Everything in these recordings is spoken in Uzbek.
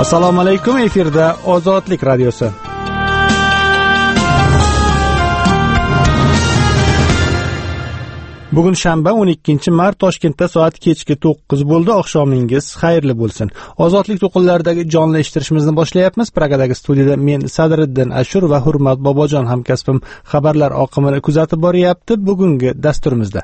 Assalomu alaykum, efirda Ozodlik radiosi. Bugun shanba 12-mart, Toshkentda soat kechki 9 bo'ldi. Oqshomingiz xayrli bo'lsin. Ozodlik to'qinlaridagi jonli eshittirishimizni boshlayapmiz. Pragadagi studiyada men Sadriddin Ashur va Hurmat Bobojon hamkasbim xabarlar oqimini kuzatib boryapti. Bugungi dasturimizda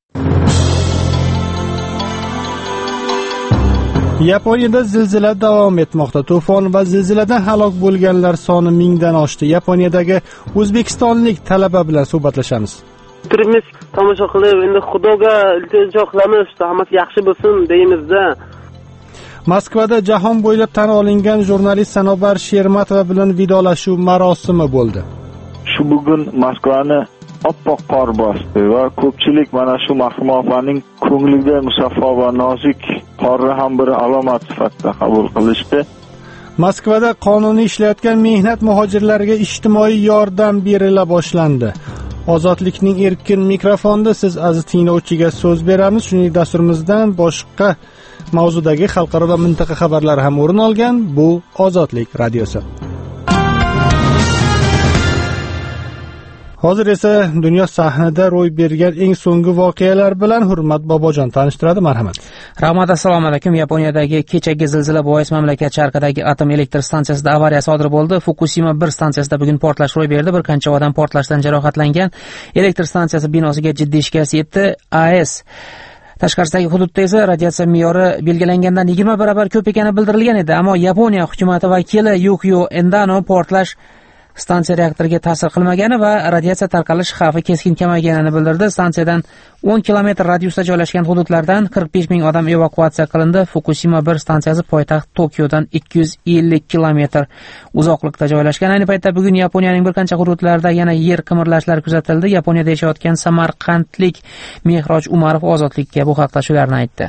Yaponiyada zilzila davom etmoqda. To'fon va zilziladan halok bo'lganlar soni 1000 dan oshdi. Yaponiyadagi o'zbekistonlik talaba bilan suhbatlashamiz. Turimiz tomosha qilib, endi Xudoga iltijo qilamiz, hammasi yaxshi bo'lsin deymizda. Moskvada jahon bo'ylab tan olingan jurnalist Sanobar Shermatova bilan vidolashuv marosimi bo'ldi. Shu bugun Moskvani oppoq qor bosdi va ko'pchilik mana shu marhum opaning ko'nglida musaffo va nozik qorni ham bir alomat sifatida qabul qilishdi. Moskvada qonuniy ishlayotgan mehnat muhojirlariga ijtimoiy yordam berila boshlandi. Ozodlikning erkin mikrofonida siz aziz tinglovchiga so'z beramiz. Shuningdek, dasturimizdan boshqa mavzudagi xalqaro va mintaqa xabarlar ham o'rin olgan. Bu Ozodlik radiosi. Hozir esa dunyo sahnida ro'y bergan eng so'nggi voqealar bilan Hurmat Bobojon tanishtiradi. Marhamat. Rahmat, assalomu alaykum. Yaponiyadagi kechagi zilzila bois mamlakat sharqidagi atom elektr stansiyasida avariya sodir bo'ldi. Fukusima 1 stansiyasida bugun portlash ro'y berdi. Bir qancha odam portlashdan jarohatlangan. Elektr stansiyasi binosiga jiddiy shikast yetdi. AES tashqarisidagi hududda esa radiatsiya me'yori belgilangandan 20 barobar ko'p ekani bildirilgan edi. Ammo Yaponiya hukumati vakili Yukio Endano portlash stansiya reaktoriga ta'sir qilmagani va radiatsiya tarqalish xavfi keskin kamayganini bildirdi. Stansiyadan 10 kilometr radiusda joylashgan hududlardan 45 ming odam evakuatsiya qilindi. Fukusima 1 stansiyasi poytaxt Tokiodan 250 kilometr uzoqlikda joylashgan. Ayni paytda bugun Yaponiyaning bir qancha hududlarida yana yer qimirlashlari kuzatildi. Yaponiyada yashayotgan samarqandlik Mehroj Umarov Ozodlikka bu haqda shularni aytdi.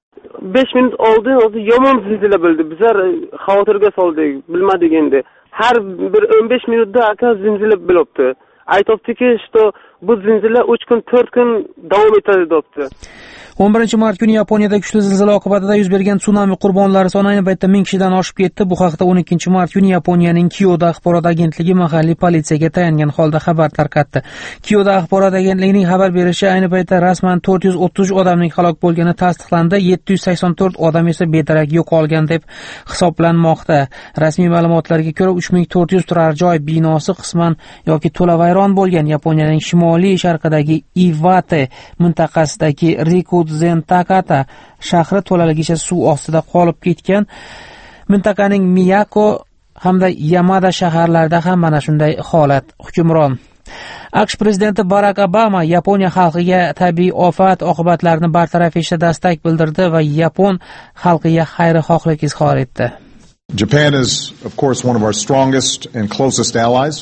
5 minut oldin o'zi yomon zilzila bo'ldi. Bizlar xavotirga soldik, bilmadik endi. Har bir 15 minutda aka zilzila bo'libdi. Aytibdiki, что bu zilzila 3 kun, 4 kun davom etadi debdi. 11-mart kuni Yaponiyada kuchli zilzila oqibatida yuz bergan tsunami qurbonlari soni ayni paytda 1000 kishidan oshib ketdi. Bu haqda 12-mart kuni Yaponiyaning Kyoto axborot agentligi mahalliy politsiyaga tayangan holda xabar tarqatdi. Kyoto axborot agentligining xabar berishicha, ayni paytda rasman 430 odamning halok bo'lgani tasdiqlandi, 784 odam esa bedarak yo'qolgan deb hisoblanmoqda. Rasmiy ma'lumotlarga ko'ra 3400 turar joy binosi qisman yoki to'la vayron bo'lgan. Yaponiyaning shimoliy sharqidagi Iwate mintaqasidagi Rikuzen-Takata shahri to'laligicha suv ostida qolib ketgan. Mintaqaning Miyako hamda Yamada shaharlarida ham mana shunday holat hukmron. AQSh prezidenti Barak Obama Yaponiya xalqiga tabiiy ofat oqibatlarini bartaraf etishda destak bildirdi va yapon xalqiga xayrixohlik izhor etdi. Japan is of course one of our strongest and closest allies.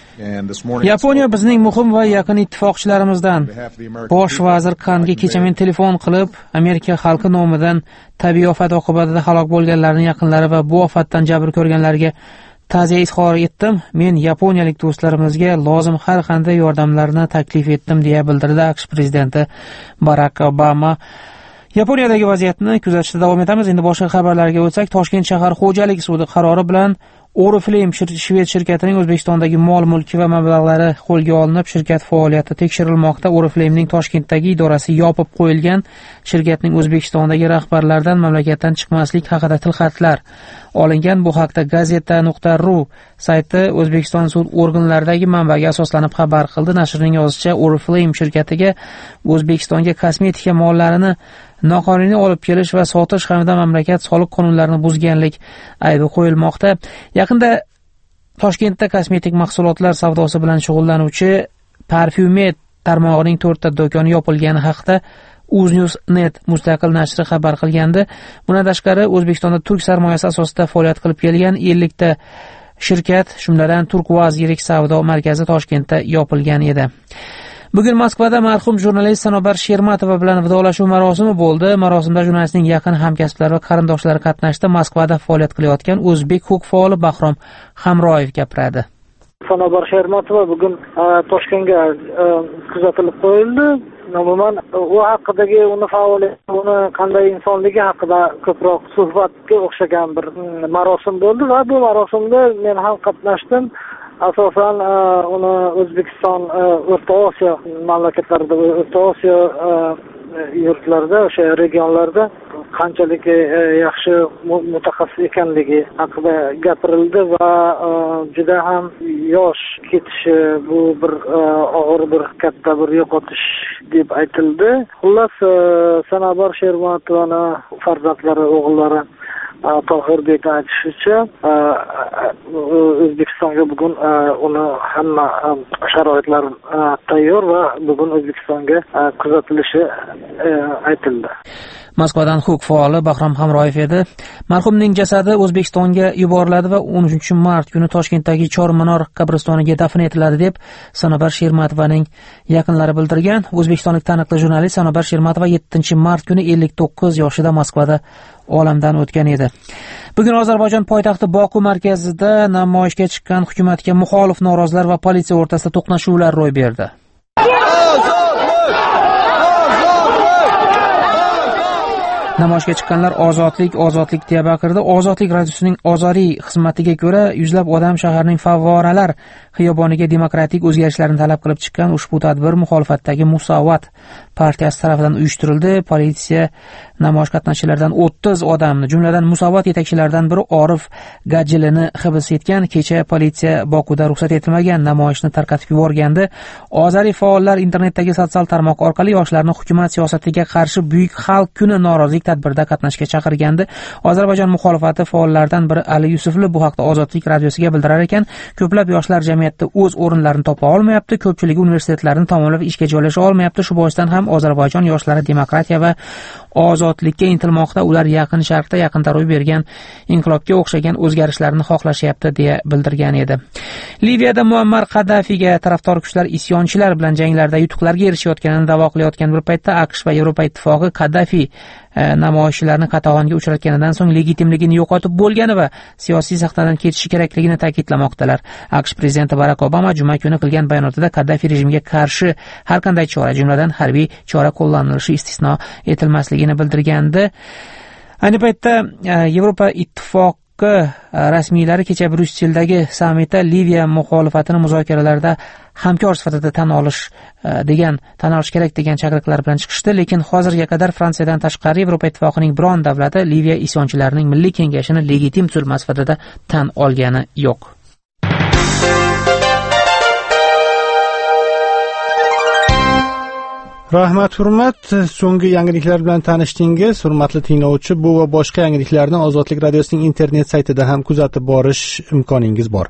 Yaponiya bizning muhim va yaqin ittifoqchilarimizdan. Bosh vazir Kanga kecha men telefon qilib, Amerika xalqi nomidan tabiiy ofat oqibatida halok bo'lganlarning yaqinlari va bu ofatdan jabr ko'rganlarga ta'ziya izhor etdim. Men yaponiyalik do'stlarimizga lozim har qanday yordamlarni taklif etdim deya bildirdi AQSh prezidenti Barak Obama. Yaponiyadagi vaziyatni kuzatishda davom etamiz. Endi boshqa xabarlarga o'tsak, Toshkent shahar xo'jalik sudi qarori bilan Oriflame shved shirkatining O'zbekistondagi mol-mulki va mablag'lari qo'lga olinib, shirkat faoliyati tekshirilmoqda. Oriflamening Toshkentdagi idorasi yopib qo'yilgan. Shirkatning O'zbekistondagi rahbarlaridan mamlakatdan chiqmaslik haqida tilxatlar olingan. Bu haqda gazeta.ru sayti O'zbekiston sud organlaridagi manbaga asoslanib xabar qildi. Nashrning yozishicha, Oriflame shirkatiga O'zbekistonga kosmetika mollarini noqonuniy olib kelish va sotish hamda mamlakat soliq qonunlarini buzganlik aybi qo'yilmoqda. Yaqinda Toshkentda kosmetik mahsulotlar savdosi bilan shug'ullanuvchi Parfumet tarmog'ining 4 ta do'koni yopilgani haqida Uznews.net mustaqil nashri xabar qilgandi. Bundan tashqari, O'zbekistonda turk sarmoyasi asosida faoliyat qilib kelgan 50 ta shirkat, jumladan Turkvaz yirik savdo markazi Toshkentda yopilgan edi. Bugun Moskvada marhum jurnalist Sanobar Shermatova bilan vidolashuv marosimi bo'ldi. Marosimda jurnalistning yaqin hamkasblari va qarindoshlari qatnashdi. Moskvada faoliyat qilayotgan o'zbek huquq faoli Bahrom Hamroyev gapiradi. Sanobar Shermatova bugun Toshkentga kuzatilib qo'yildi. umuman u haqidagi uni faoliyati, uni qanday insonligi haqida ko'proq suhbatga o'xshagan bir marosim bo'ldi va bu marosimda men ham qatnashdim. Asosan uni O'zbekiston, O'rta Osiyo mamlakatlarida, O'rta Osiyo yurtlarda, o'sha regionlarda qanchalik yaxshi mutaxassis ekanligi haqida gapirildi va juda ham yosh ketishi bu bir og'ir bir katta bir yo'qotish deb aytildi. Xullas, Sanobar Shermatovani farzandlari, o'g'illari Tohirbek aytishicha, O'zbekistonga bugun uni hamma sharoitlar tayyor va bugun O'zbekistonga kuzatilishi aytildi. Moskvadan huquq faoli Bahrom Hamroyev edi. Marhumning jasadi O'zbekistonga yuboriladi va 13-mart kuni Toshkentdagi Chorminor qabristoniga dafn etiladi deb Sanobar Shermatovaning yaqinlari bildirgan. O'zbekistonlik taniqli jurnalist Sanobar Shermatova 7-mart kuni 59 yoshida Moskvada olamdan o'tgan edi. Bugun Ozarbayjon poytaxti Boku markazida namoyishga chiqqan hukumatga muxolif norozilar va politsiya o'rtasida to'qnashuvlar ro'y berdi. Namoyishga chiqqanlar ozodlik deya baqirdi. Ozodlik radiosining Ozoriy xizmatiga ko'ra, yuzlab odam shaharning favvoralar xiyoboniga demokratik o'zgarishlarni talab qilib chiqqan. Ushbu tadbir muxolifatdagi Musovat partiyasi tomonidan uyushtirildi. Politsiya namoyish qatnashchilaridan 30 odamni, jumladan Musovat yetakchilaridan biri Orif Gajilini hibs etgan. Kecha politsiya Bokuda ruxsat etilmagan namoyishni tarqatib yuborgandi. Ozariy faollar internetdagi sotsial tarmoq orqali yoshlarni hukumat siyosatiga qarshi Buyuk xalq kuni norozilik tadbirda qatnashga chaqirgandi. Ozarbayjon muxolifati faollaridan biri Ali Yusufli bu haqda Ozodlik radiosiga bildirar ekan, ko'plab yoshlar jamiyatda o'z o'rinlarini topa olmayapti, ko'pchilik universitetlarni tamomlab ishga joylasha olmayapti. Shu boisdan ham Ozarbayjon yoshlari demokratiya va ozodlikka intilmoqda. Ular Yaqin Sharqda yaqinda ro'y bergan inqilobga o'xshagan o'zgarishlarni xohlashyapti deya bildirgan edi. Liviyada Muammar Qaddafiga tarafdor kuchlar isyonchilar bilan janglarda yutuqlarga erishayotganini da'vo qilayotgan bir paytda AQSh va Yevropa ittifoqi Qaddafi namoyishchilarni qatag'onga uchratganidan so'ng legitimligini yo'qotib bo'lgani va siyosiy sahnadan ketishi kerakligini ta'kidlamoqdalar. AQSh prezidenti Barak Obama juma kuni qilgan bayonotida Qaddafi rejimiga qarshi har qanday chora, jumladan harbiy chora qo'llanilishi istisno etilmasligini bildirgandi. Ayni paytda Yevropa ittifoqi rasmiylari kecha Bryusseldagi sammitda Liviya muxolifatini muzokaralarda hamkor sifatida tan olish kerak degan chaqiriqlar bilan chiqishdi, lekin hozirga qadar Fransiyadan tashqari Yevropa ittifoqining biron davlati Liviya isyonchilarining milliy kengashini legitim tuzilma sifatida tan olgani yo'q. Rahmat, hurmat. So'nggi yangiliklar bilan tanishdingiz. Hurmatli tinglovchi, bu va boshqa yangiliklarni Ozodlik radiosining internet saytida ham kuzatib borish imkoningiz bor.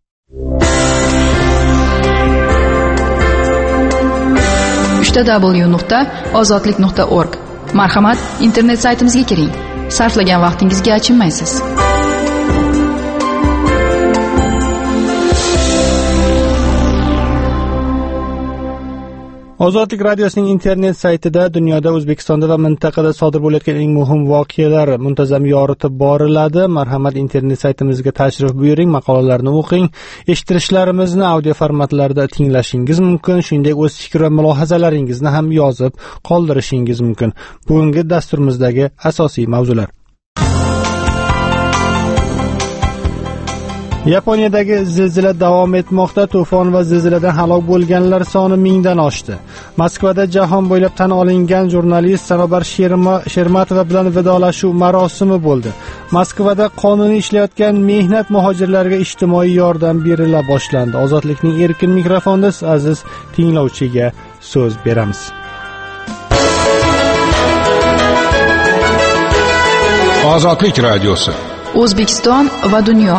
www.ozodlik.org. Marhamat, internet saytimizga kiring. Sarflagan vaqtingizga achinmaysiz. Ozodlik radiosining internet saytida dunyoda, O'zbekistonda va mintaqada sodir bo'layotgan eng muhim voqealar muntazam yoritib boriladi. Marhamat, internet saytimizga tashrif buyuring, maqolalarni o'qing, eshittirishlarimizni audio formatlarda tinglashingiz mumkin. Shuningdek, o'z fikr va mulohazalaringizni ham yozib qoldirishingiz mumkin. Bugungi dasturimizdagi asosiy mavzular: Yaponiyadagi zilzila davom etmoqda. To'fon va zilziladan halok bo'lganlar soni 1000 dan oshdi. Moskvada jahon bo'ylab tan olingan jurnalist Sanobar Shermatova bilan vidolashuv marosimi bo'ldi. Moskvada qonuniy ishlayotgan mehnat muhojirlariga ijtimoiy yordam berila boshlandi. Ozodlikning erkin mikrofonida aziz tinglovchiga so'z beramiz. Ozodlik radiosi. O'zbekiston va dunyo.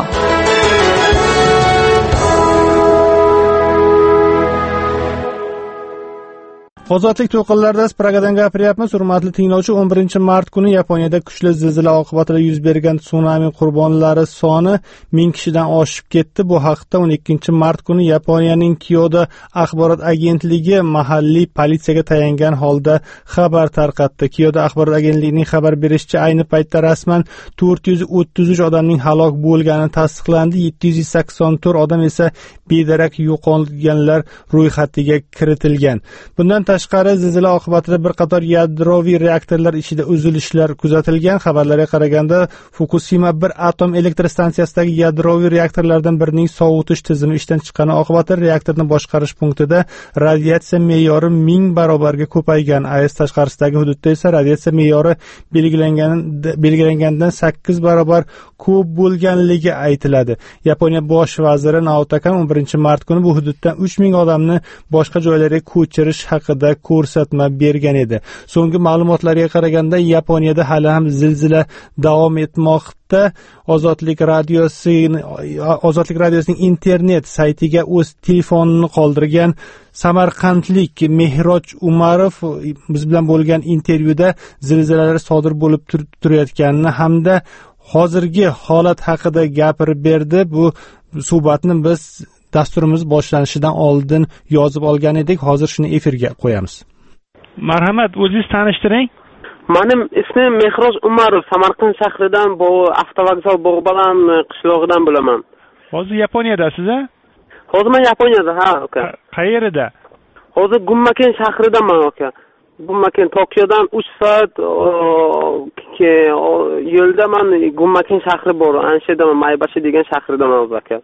Ozodlik to'qinlarida Pragadan gapiryapmiz. Hurmatli tinglovchi, 11-mart kuni Yaponiyada kuchli zilzila oqibatida yuz bergan tsunami qurbonlari soni 1000 kishidan oshib ketdi. Bu haqda 12-mart kuni Yaponiyaning Kyoto axborot agentligi mahalliy politsiyaga tayangan holda xabar tarqatdi. Kyoto axborot agentligining xabar berishicha, ayni paytda rasman 433 odamning halok bo'lgani tasdiqlandi. 784 odam esa bedarak yo'qolganlar ro'yxatiga kiritilgan. Bundan tashqari zilzila oqibatida bir qator yadroviy reaktorlar ichida uzilishlar kuzatilgan. Xabarlarga qaraganda Fukushima 1 atom elektr stansiyasidagi yadroviy reaktorlardan birining sovutish tizimi ishdan chiqqani oqibatida reaktorni boshqarish punktida radiatsiya me'yori 1000 barobarga ko'paygan. AES tashqarisidagi hududda esa radiatsiya me'yori belgilangandan 8 barobar ko'p bo'lganligi aytiladi. Yaponiya bosh vaziri Naoto Kan 11-mart kuni bu hududdan 3000 odamni boshqa joylarga ko'chirish haqida ko'rsatma bergan edi. So'nggi ma'lumotlarga qaraganda Yaponiyada hali ham zilzila davom etmoqda. Ozodlik radiosining internet saytiga o'z telefonini qoldirgan samarqandlik Mehroj Umarov biz bilan bo'lgan intervyuda zilzilalar sodir bo'lib turayotganini hamda hozirgi holat haqida gapirib berdi. Bu suhbatni biz dasturimiz boshlanishidan oldin yozib olgan edik. Hozir shuni efirga qo'yamiz. Marhamat, o'zingiz tanishtiring. Mening ismim Mehroj Umarov, Samarqand shahridan, bu avtovokzal Bog'balan qishlog'idan bo'laman. Hozir Yaponiyadasiz-a? Hozir men Yaponiyada, ha, aka. Qayerda? Hozir Gunmaken shahridaman, aka. Gunmaken Tokiodan 3 soat yo'lda men Gunmaken shahri bor. Ana shu yerda Maybashi degan shahridaman, aka.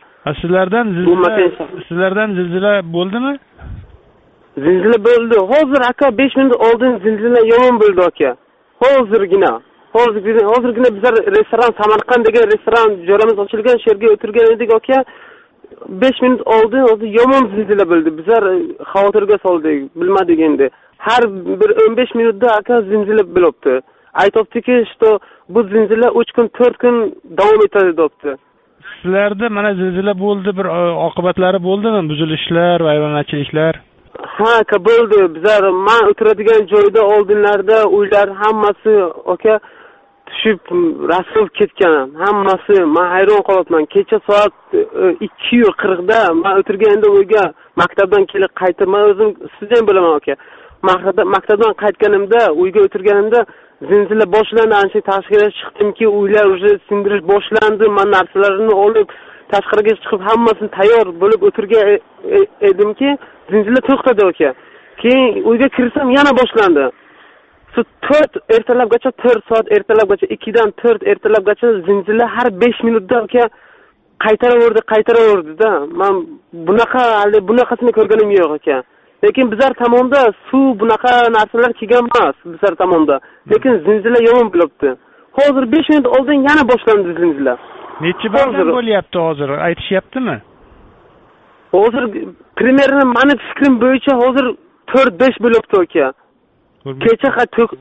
Sizlardan zilzila bo'ldimi? Zilzila bo'ldi. Hozir aka 5 minut oldin zilzila yomon bo'ldi, aka. Hozirgina bizlar restoran Samarqand degan restoran joyimiz ochilgan, sherga o'tirgan edik, aka. 5 minut oldin yomon zilzila bo'ldi. Bizlar xavotirga soldik, bilmadik endi. Har bir 15 minutda aka zilzila bo'libdi. Aytibdiki, что bu zilzila 3 kun, 4 kun davom etadi debdi. Sizlarda mana zilzila bo'ldi, bir oqibatlari bo'ldimi? Buzilishlar, vayronachiliklar? Ha, bo'ldi. Bizlar men o'tiradigan joyda oldinlarda uylar hammasi aka tushib rasov ketgan. Hammasi, men hayron qolyapman. Kecha soat 2:40 da men o'tirganda uyga maktabdan kelib qaytman, o'zim student bo'laman, aka. Maktabdan qaytganimda, uyga o'tirganimda zilzila boshlandi. Ancha tashqariga chiqdimki, uylar уже sindirish boshlandi. Men narsalarimni olib tashqariga chiqib hammasini tayyor bo'lib o'tirgan edimki, zilzila to'xtadi, aka. Keyin uyga kirsam yana boshlandi. 4 ertalabgacha 4 soat ertalabgacha 2 dan 4 ertalabgacha zilzila har 5 minutda, aka, qaytaraverdi-da. Men bunaqasini ko'rganim yo'q, aka. Lekin bizlar tomonda suv bunaqa narsalar kelgan emas, bizlar tomonda. Lekin zilzila yomon bo'libdi. Hozir 5 minut oldin yana boshlandi zilzila. Necha bardan bo'lyapti hozir? Aytishyaptimi? Hozir primerni meni fikrim bo'yicha hozir 4-5 bo'libdi, aka. Kecha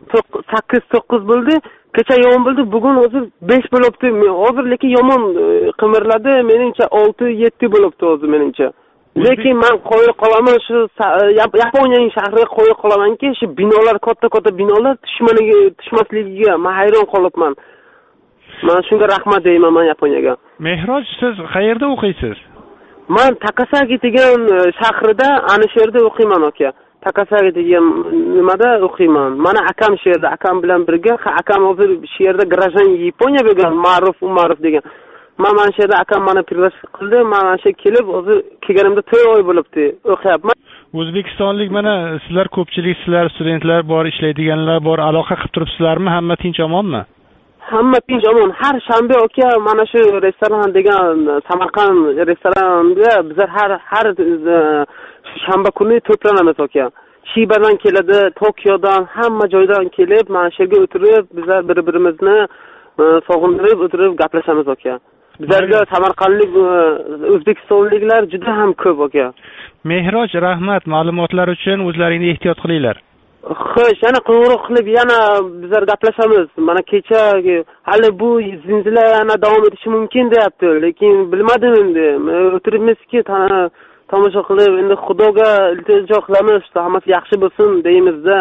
8-9 bo'ldi, kecha yomon bo'ldi, bugun hozir 5 bo'libdi. Hozir lekin yomon qimirladi, meningcha 6-7 bo'libdi hozir meningcha. Lekin men qo'yib qolaman shu Yaponiyaning shahriga qo'yib qolamanki, shu binolar, katta binolar tushmasligiga men hayron qolyapman. Men shunga rahmat deyman men Yaponiyaga. Mehroj, siz qayerda o'qiysiz? Men Takasaki degan shahrida, ana shu yerda o'qiyman, aka. Takasaki degan nimada o'qiyman. Mana akam shu yerda, akam bilan birga, akam hozir shu yerda Grajan Yaponiya bo'lgan, Ma'ruf Umarov degan. Mana shu yerda akam meni priglashib qildi, mana shu kelib, hozir kelganimda 4 oy bo'libdi, o'qiyapman. O'zbekistonlik mana sizlar ko'pchilik, sizlar studentlar bor, ishlaydiganlar bor, aloqa qilib turibsizlarmi? Hamma tinch omonmi? Hamma tinch omon. Har shanba aka mana shu restoran degan Samarqand restoraniga bizlar har shanba kuni to'planamiz, aka. Shibadan keladi, Tokiodan, hamma joydan kelib, mana shu yerga o'tirib, bizlar bir-birimizni sog'indirib o'tirib gaplashamiz, aka. Bizlarga samarqandlik o'zbekistonliklar juda ham ko'p, aka. Mehroj, rahmat ma'lumotlar uchun. O'zlaringni ehtiyot qilinglar. Xo'sh, yana qo'ng'iroq qilib yana bizlar gaplashamiz. Mana kecha hali bu zilzila yana davom etishi mumkin deyapti, lekin bilmadim endi. O'tiribmizki, tomosha qilib, endi Xudoga iltijo qilamiz, hammasi yaxshi bo'lsin deymiz-da.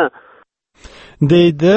deydi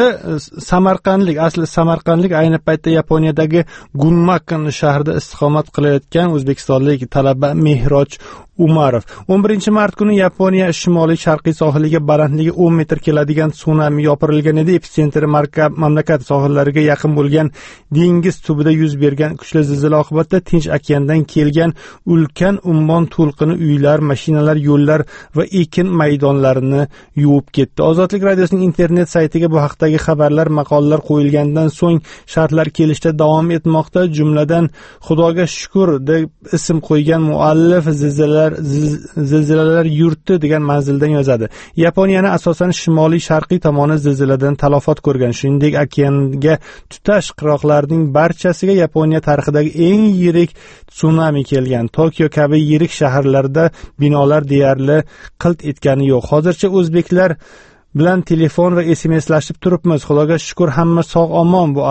samarqandlik ayni paytda Yaponiyadagi Gunmaken shahrida istiqomat qilayotgan o'zbekistonlik talaba Mehroj Umarov. 11 mart kuni Yaponiya shimoliy sharqiy sohiliga balandligi 10 metr keladigan tsunami yopirilgan edi. Epitsentri mamlakat sohillariga yaqin bo'lgan dengiz tubida yuz bergan kuchli zilzila oqibatida Tinch okeandan kelgan ulkan ummon to'lqini uylar, mashinalar, yo'llar va ekin maydonlarini yuvib ketdi. Ozodlik radiosining internet saytiga bu haqdagi xabarlar, maqolalar qo'yilgandan so'ng shartlar kelishda davom etmoqda. Jumladan Xudoga shukr deb ism qo'ygan muallif zilzilalar yurti degan manzildan yozadi. Yaponiyani asosan shimoliy sharqiy tomoni zilziladan talafot ko'rgan. Shuningdek, okeanga tutash qirg'oqlarning barchasiga Yaponiya tarixidagi eng yirik tsunami kelgan. Tokio kabi yirik shaharlarda binolar deyarli qilt etgani yo'q. Hozircha o'zbeklar bilan telefon va SMSlashib turibmiz. Xudoga shukr, hamma sog' omon. Bu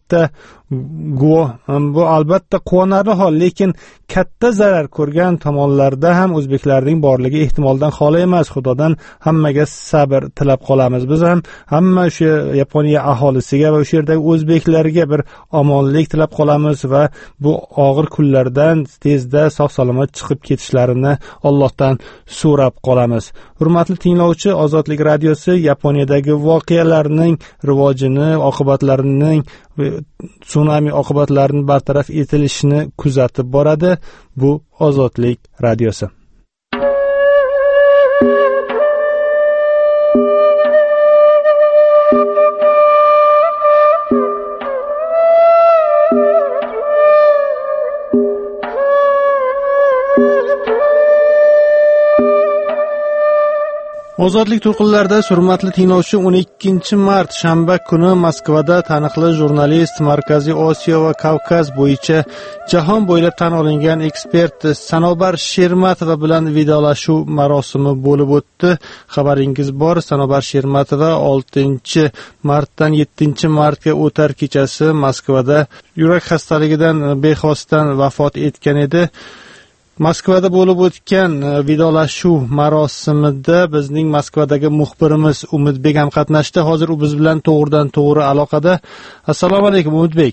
albatta quvonarli hol, lekin katta zarar ko'rgan tomonlarda ham o'zbeklarning borligi ehtimoldan xoli emas. Xudodan hammaga sabr tilab qolamiz. Biz ham hamma o'sha Yaponiya aholisiga va o'sha yerdagi o'zbeklarga bir omonlik tilab qolamiz va bu og'ir kunlardan tezda sog'-salomat chiqib ketishlarini Allohdan so'rab qolamiz. Hurmatli tinglovchi, Ozodlik radiosi Yaponiyadagi voqealarning rivojini, oqibatlarining tsunami oqibatlarini bartaraf etilishini kuzatib boradi. Bu Ozodlik radiosi. Ozodlik to'lqinlarida hurmatli tinglovchi, 12 mart shanba kuni Moskvada taniqli jurnalist, Markaziy Osiyo va Kavkaz bo'yicha jahon bo'ylab tan olingan ekspert Sanobar Shermatova bilan vidolashuv marosimi bo'lib o'tdi. Xabaringiz bor, Sanobar Shermatova 6 martdan 7 martga o'tar kechasi Moskvada yurak xastaligidan bexosdan vafot etgan edi. Moskvada bo'lib o'tgan vidolashuv marosimida bizning Moskvadagi muxbirimiz Umidbek ham qatnashdi. Hozir u biz bilan to'g'ridan to'g'ri aloqada. Assalomu alaykum Umidbek.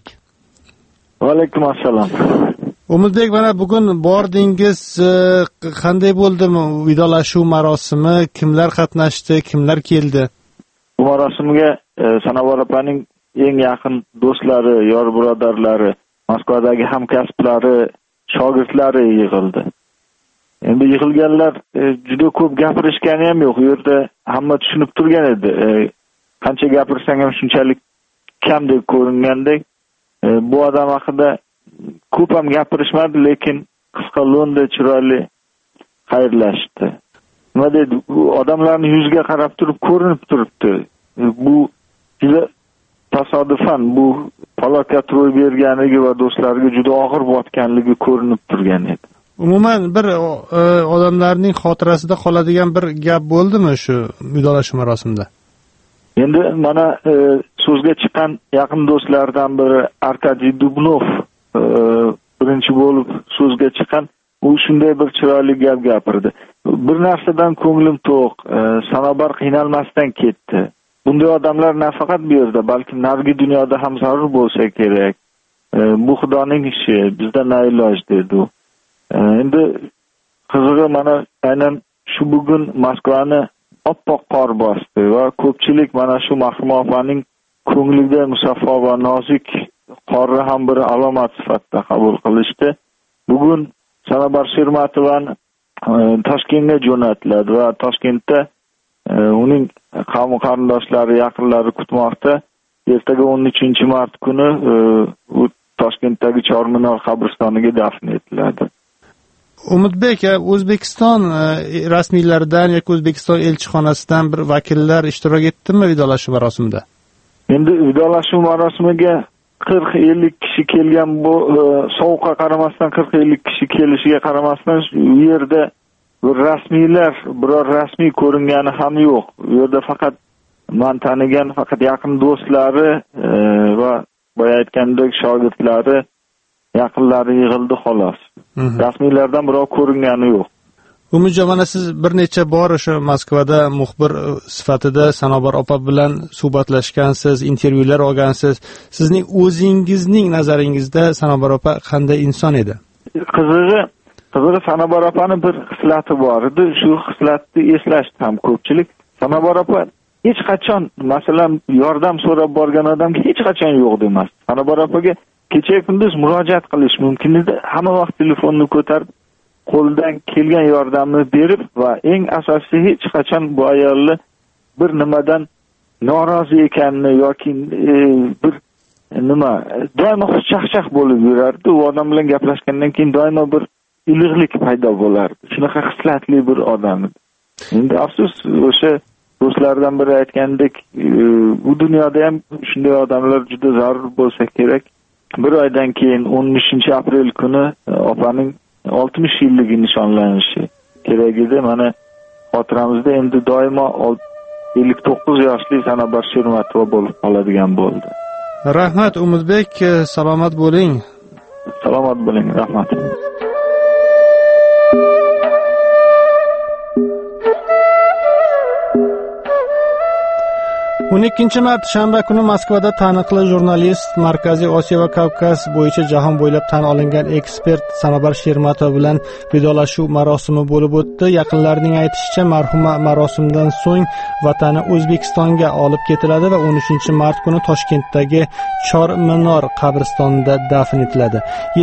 Va alaykum assalom. Umidbek, mana bugun bordingiz, qanday bo'ldi vidolashuv marosimi? Kimlar qatnashdi, kimlar keldi? Bu marosimga Sanobar opaning eng yaqin do'stlari, yor birodarlari, Moskvadagi hamkasblari, shogirdlari yig'ildi. Endi yig'ilganlar juda ko'p gapirishgani ham yo'q. U yerda hamma tushunib turgan edi. Qancha gapirsang ham shunchalik kam deb ko'ringandek. Bu odam haqida ko'p ham gapirishmadi, lekin qisqa lo'nda chiroyli xayrlashdi. Nima deydi? Bu odamlarning yuziga qarab turib ko'rinib turibdi. Bu juda tasodifan bu falokat ro'y berganligi va do'stlariga juda og'ir botganligi ko'rinib turgan edi. Umuman bir odamlarning xotirasida qoladigan bir gap bo'ldimi shu vidolashuv marosimida? Endi mana so'zga chiqqan yaqin do'stlardan biri Arkadiy Dubnov birinchi bo'lib so'zga chiqqan. U shunday bir chiroyli gap gapirdi. Bir narsadan ko'nglim to'q, Sanobar qiynalmasdan ketdi. Bunday odamlar nafaqat bu yerda, balki narigi dunyoda ham zarur bo'lsa kerak. Bu Xudoning ishi, bizda na iloj dedi u. Endi qizig'i mana aynan shu bugun Moskvani oppoq qor bosdi va ko'pchilik mana shu marhum opaning ko'nglida musaffo va nozik qorni ham bir alomat sifatida qabul qilishdi. Bugun Sanobar Shermatovani Toshkentga jo'natiladi va Toshkentda uning qavm qarindoshlari, yaqinlari kutmoqda. Ertaga 13 mart kuni u Toshkentdagi Chorminor qabristoniga dafn etiladi. Umidbek, O'zbekiston rasmiylaridan yoki O'zbekiston elchixonasidan bir vakillar ishtirok etdimi vidolashuv marosimida? Endi vidolashuv marosimiga 40-50 kishi kelgan, bu sovuqqa qaramasdan 40-50 kishi kelishiga qaramasdan u yerda biror rasmiy ko'ringani ham yo'q. U yerda faqat men tanigan faqat yaqin do'stlari va boya aytgandek shogirdlari, yaqinlari yig'ildi xolos. Rasmiylardan birov ko'ringani yo'q. Umidjon, mana siz bir necha bor o'sha Moskvada muxbir sifatida Sanobar opa bilan suhbatlashgansiz, intervyular olgansiz. Sizning o'zingizning nazaringizda Sanobar opa qanday inson edi? Qizig'i Sanobar opani bir xislati bor edi. Shu xislatni eslashdi ham ko'pchilik. Sanobar opa hech qachon, masalan, yordam so'rab borgan odamga hech qachon yo'q demas. Sanobar opaga kecha kunduz murojaat qilish mumkin edi. Hamma vaqt telefonni ko'tarib, qo'ldan kelgan yordamni berib va eng asosiysi hech qachon bu ayolni bir nimadan norozi ekanini yoki bir doimo xushchaqchaq bo'lib yurardi. U odam bilan gaplashgandan keyin doimo bir iliqlik paydo bo'lardi. Shunaqa xislatli bir odam edi. Endi afsus, o'sha do'stlardan biri aytgandek, bu dunyoda ham shunday odamlar juda zarur bo'lsa kerak. Bir oydan keyin 13-aprel kuni opaning 60 yilligi nishonlanishi kerak edi. Mana xotiramizda endi doimo 59 yoshli Sanobar Shermatova bo'lib qoladigan bo'ldi. Rahmat Umidbek, salomat bo'ling. Salomat bo'ling, rahmat. 12 mart shanba kuni Moskvada taniqli jurnalist, Markaziy Osiyo va Kavkaz bo'yicha jahon bo'ylab tan olingan ekspert Sanobar Shermatova bilan vidolashuv marosimi bo'lib o'tdi. Yaqinlarining aytishicha, marhuma marosimdan so'ng vatani O'zbekistonga olib ketiladi va 13 mart kuni Toshkentdagi Chor Minor qabristonida dafn etiladi.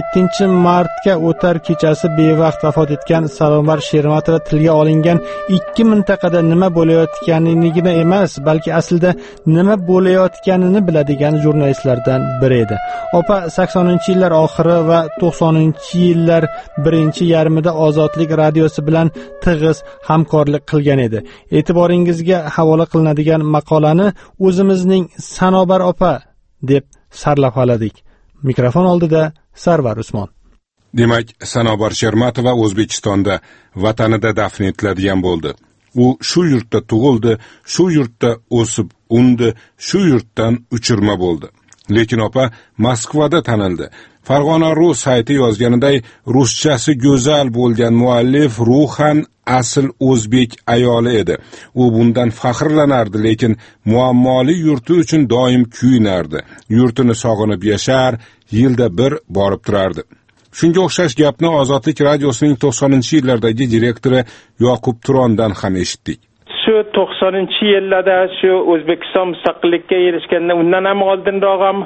7 martga o'tar kechasi bevaqt vafot etgan Sanobar Shermatova tilga olingan ikki mintaqada nima bo'layotganligini emas, balki aslida nima bo'layotganini biladigan jurnalistlardan biri edi. Opa 80-yillar oxiri va 90-yillar birinchi yarmida Ozodlik radiosi bilan tig'iz hamkorlik qilgan edi. E'tiboringizga havola qilinadigan maqolani o'zimizning Sanobar opa deb sarlavhaladik. Mikrofon oldida Sarvar Usmon. Demak, Sanobar Shermatova O'zbekistonda, vatanida dafn etiladigan bo'ldi. U shu yurtda tug'ildi, shu yurtda o'sib undi, shu yurtdan uchirma bo'ldi. Lekin opa Moskvada tanildi. Farg'ona.ru sayti yozganiday, ruschasi go'zal bo'lgan muallif ruhan asl o'zbek ayoli edi. U bundan faxrlanardi, lekin muammoli yurti uchun doim kuyinardi. Yurtini sog'inib yashar, yilda bir borib turardi. Shunga o'xshash gapni Ozodlik radiosining 90-yillardagi direktori Yoqub Turondan ham eshitdik. Shu 90-yillarda shu O'zbekiston mustaqillikka erishgandan undan ham oldinroq ham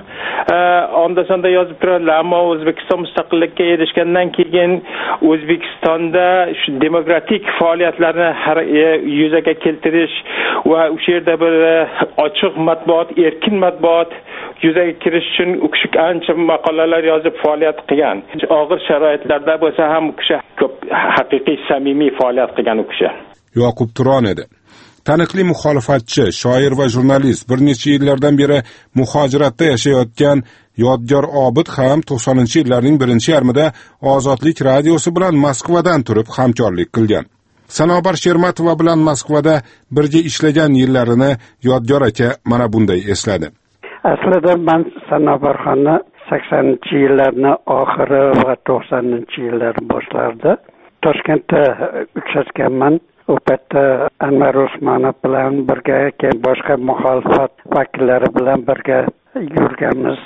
onda-sonda yozib turarlar, ammo O'zbekiston mustaqillikka erishgandan keyin O'zbekistonda shu demokratik faoliyatlarni yuzaga keltirish va o'sha yerda bir ochiq matbuot, erkin matbuot yuzaga kirish uchun u kishi ancha maqolalar yozib faoliyat qilgan. Og'ir sharoitlarda bo'lsa ham u kishi ko'p haqiqiy samimiy faoliyat qilgan u kishi. Yoqub Turon edi. Taniqli muxolifatchi, shoir va jurnalist, bir necha yillardan beri muhojiratda yashayotgan Yodgor Obid ham 90-yillarning birinchi yarmida Ozodlik radiosi bilan Moskvadan turib hamkorlik qilgan. Sanobar Shermatova bilan Moskvada birga ishlagan yillarini Yodgor aka mana bunday esladi. Aslida men Sanobarxonni 80-yillarning oxiri va 90-yillar boshlarida Toshkentda uchrashganman. U paytda Anvar Usmonov bilan birga, keyin boshqa muxolifat vakillari bilan birga yurganmiz.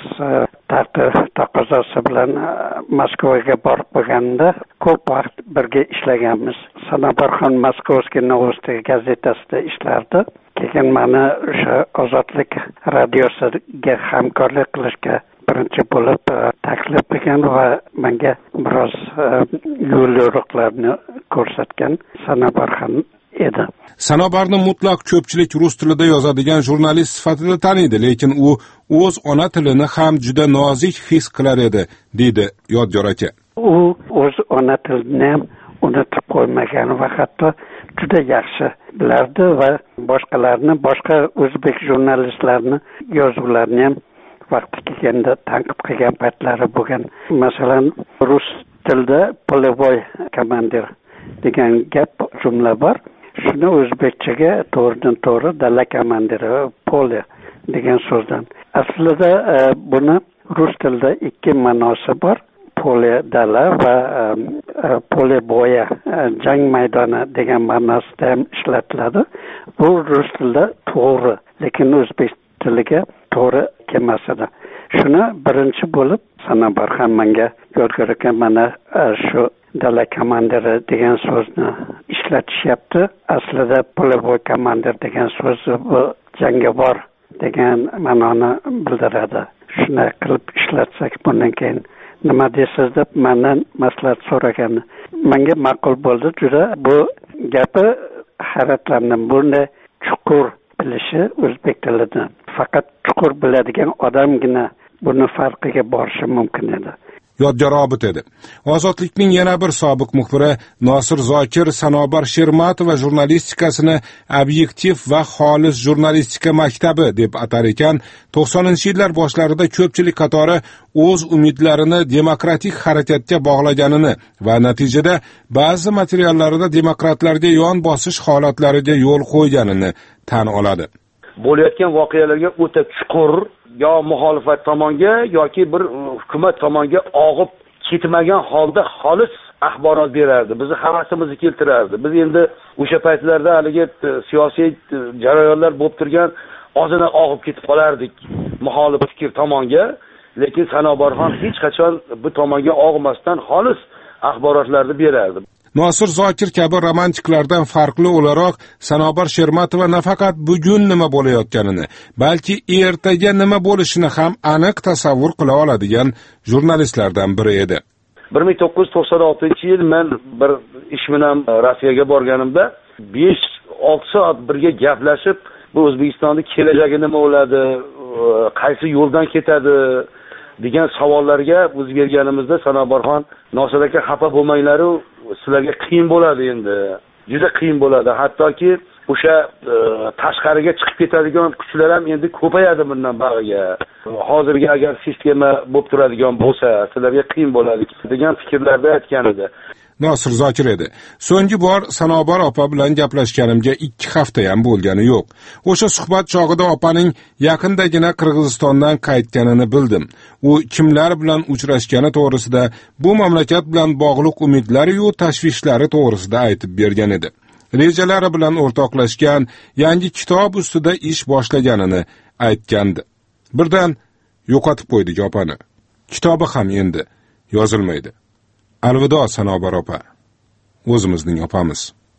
Taqozosi bilan Moskvaga borib bo'lganda ko'p vaqt birga ishlaganmiz. Sanobarxon Moskovskiy Novosti gazetasida ishlardi. Keyin meni o'sha Ozodlik radiosiga hamkorlik qilishga birinchi bo'lib taklif qilgan va menga biroz yo'l yo'riqlarni ko'rsatgan Sanobarxon edi. Sanobarni mutlaq ko'pchilik rus tilida yozadigan jurnalist sifatida taniydi, lekin u o'z ona tilini ham juda nozik his qilar edi, deydi Yodgor aka. U o'z ona tilini ham unutib qo'ymagan va hatto juda yaxshi bilardi va boshqa o'zbek jurnalistlarini yozuvlarini ham vaqti kelganda tanqid qilgan paytlari bo'lgan. Masalan, rus tilida "Полевой командир" degan gap jumla bor. Shuni o'zbekchaga to'g'ridan to'g'ri "Dala komandiri", "Pole" degan so'zdan. Aslida buni rus tilida ikki ma'nosi bor. Pole dala va pole boya, jang maydoni degan ma'nosida ham ishlatiladi. Bu rus tilida to'g'ri, lekin o'zbek tiliga to'g'ri kelmasdi. Shuni birinchi bo'lib Sanobar ham menga ko'rgan ekan, mana shu dala komandiri degan so'zni ishlatishyapti. Aslida полевой komandir degan so'z bu jangovar degan ma'noni bildiradi. Shuni qilib ishlatsak bundan keyin nima deysiz deb mendan maslahat so'ragan. Menga ma'qul bo'ldi. Juda bu gapi hayratlandim. Bunday chuqur bilishi o'zbek tilidan. Faqat chuqur biladigan odamgina buni farqiga borishi mumkin edi. Yodgor Obid edi. Ozodlikning yana bir sobiq muxbiri Nosir Zokir Sanobar Shermatova jurnalistikasini obyektiv va xolis jurnalistika maktabi deb atar ekan, 90-yillar boshlarida ko'pchilik qatori o'z umidlarini demokratik harakatga bog'laganini va natijada ba'zi materiallarida demokratlarga yon bosish holatlariga yo'l qo'yganini tan oladi. Bo'layotgan voqealarga o'ta chuqur yo muxolifat tomonga yoki bir hukumat tomonga og'ib ketmagan holda xolis axborot berardi. Bizni havasimizni keltirardi. Biz endi o'sha paytlarda haligi siyosiy jarayonlar bo'lib turgan ozina og'ib ketib qolardik muxolif fikr tomonga, lekin Sanobarxon hech qachon bu tomonga og'masdan xolis axborotlarni berardi. Nosir Zokir kabi romantiklardan farqli o'laroq Sanobar Shermatova nafaqat bugun nima bo'layotganini, balki ertaga nima bo'lishini ham aniq tasavvur qila oladigan jurnalistlardan biri edi. 1996-yil men bir ish bilan Rossiyaga borganimda 5-6 soat birga gaplashib, bu O'zbekistonning kelajagi nima bo'ladi, qaysi yo'ldan ketadi degan savollarga o'z berganimizda Sanobarxon, Nosir aka xafa bo'lmanglar, sizlarga qiyin bo'ladi endi. Juda qiyin bo'ladi. Hattoki o'sha tashqariga chiqib ketadigan kuchlar ham endi ko'payadi bundan bag'iga. Hozirgi agar sistema bo'lib turadigan bo'lsa, sizlarga qiyin bo'ladi degan fikrlarda aytgan edi. Nosir Zokir edi. So'nggi bor Sanobar opa bilan gaplashganimga 2 hafta ham bo'lgani yo'q. O'sha suhbat chog'ida opaning yaqindagina Qirg'izistondan qaytganini bildim. U kimlar bilan uchrashgani to'g'risida, bu mamlakat bilan bog'liq umidlari va tashvishlari to'g'risida aytib bergan edi. Rejalari bilan o'rtoqlashgan, yangi kitob ustida ish boshlaganini aytgandi. Birdan yo'qotib qo'ydik opani. Kitobi ham endi yozilmaydi. Alvido Sanobar opa. O'zimizning opamiz.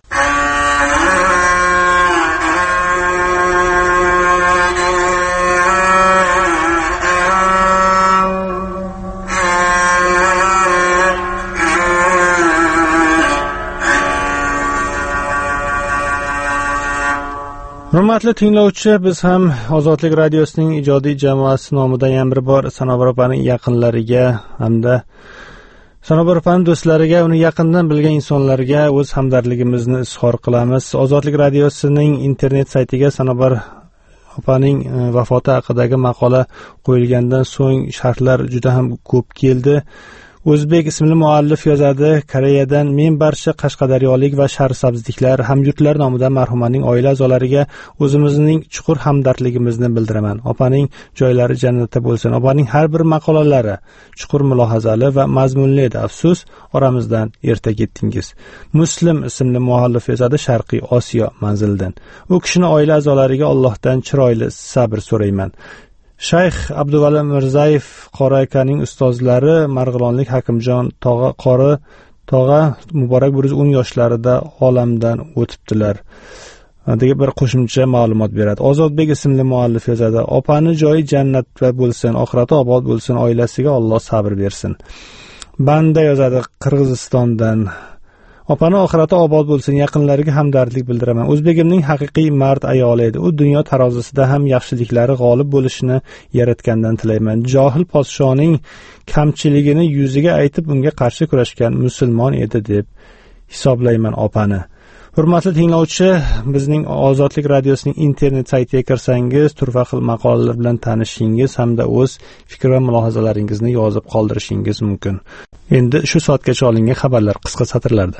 Hurmatli tinglovchi, biz ham Ozodlik radiosining ijodiy jamoasi nomidan yana bir bor Sanobar opaning yaqinlariga hamda Sanobar opaning do'stlariga, uni yaqindan bilgan insonlarga o'z hamdardligimizni izhor qilamiz. Ozodlik radiosining internet saytiga Sanobar opaning vafoti haqidagi maqola qo'yilgandan so'ng sharhlar juda ham ko'p keldi. O'zbek ismli muallif yozadi: Koreyadan men barcha qashqadaryolik va sharsabzliklar, hamyurtlar nomidan marhumaning oila a'zolariga o'zimizning chuqur hamdardligimizni bildiraman. Opaning joylari jannatda bo'lsin. Opaning har bir maqolalari chuqur mulohazali va mazmunli edi. Afsus, oramizdan erta ketdingiz. Muslim ismli muallif yozadi Sharqiy Osiyo manzilidan. U kishini oila a'zolariga Allohdan chiroyli sabr so'rayman. Shayx Abduvali Mirzayev Qori akaning ustozlari Marg'ilonlik Hakimjon tog'a muborak 10 yoshlarida olamdan o'tibdilar. degan bir qo'shimcha ma'lumot beradi. Ozodbek ismli muallif yozadi: opani joyi jannatda bo'lsin, oxirati obod bo'lsin, oilasiga Alloh sabr bersin. Banda yozadi Qirg'izistondan: opani oxirati obod bo'lsin, yaqinlariga hamdardlik bildiraman. O'zbegimning haqiqiy mard ayoli edi. U dunyo tarozisida ham yaxshiliklari g'olib bo'lishini yaratgandan tilayman. Johil podshoning kamchiligini yuziga aytib unga qarshi kurashgan musulmon edi deb hisoblayman opani. Hurmatli tinglovchi, bizning Ozodlik radiosining internet saytiga kirsangiz, turfa xil maqolalar bilan tanishishingiz hamda o'z fikr va mulohazalaringizni yozib qoldirishingiz mumkin. Endi shu soatgacha olingan xabarlar qisqa satrlarda.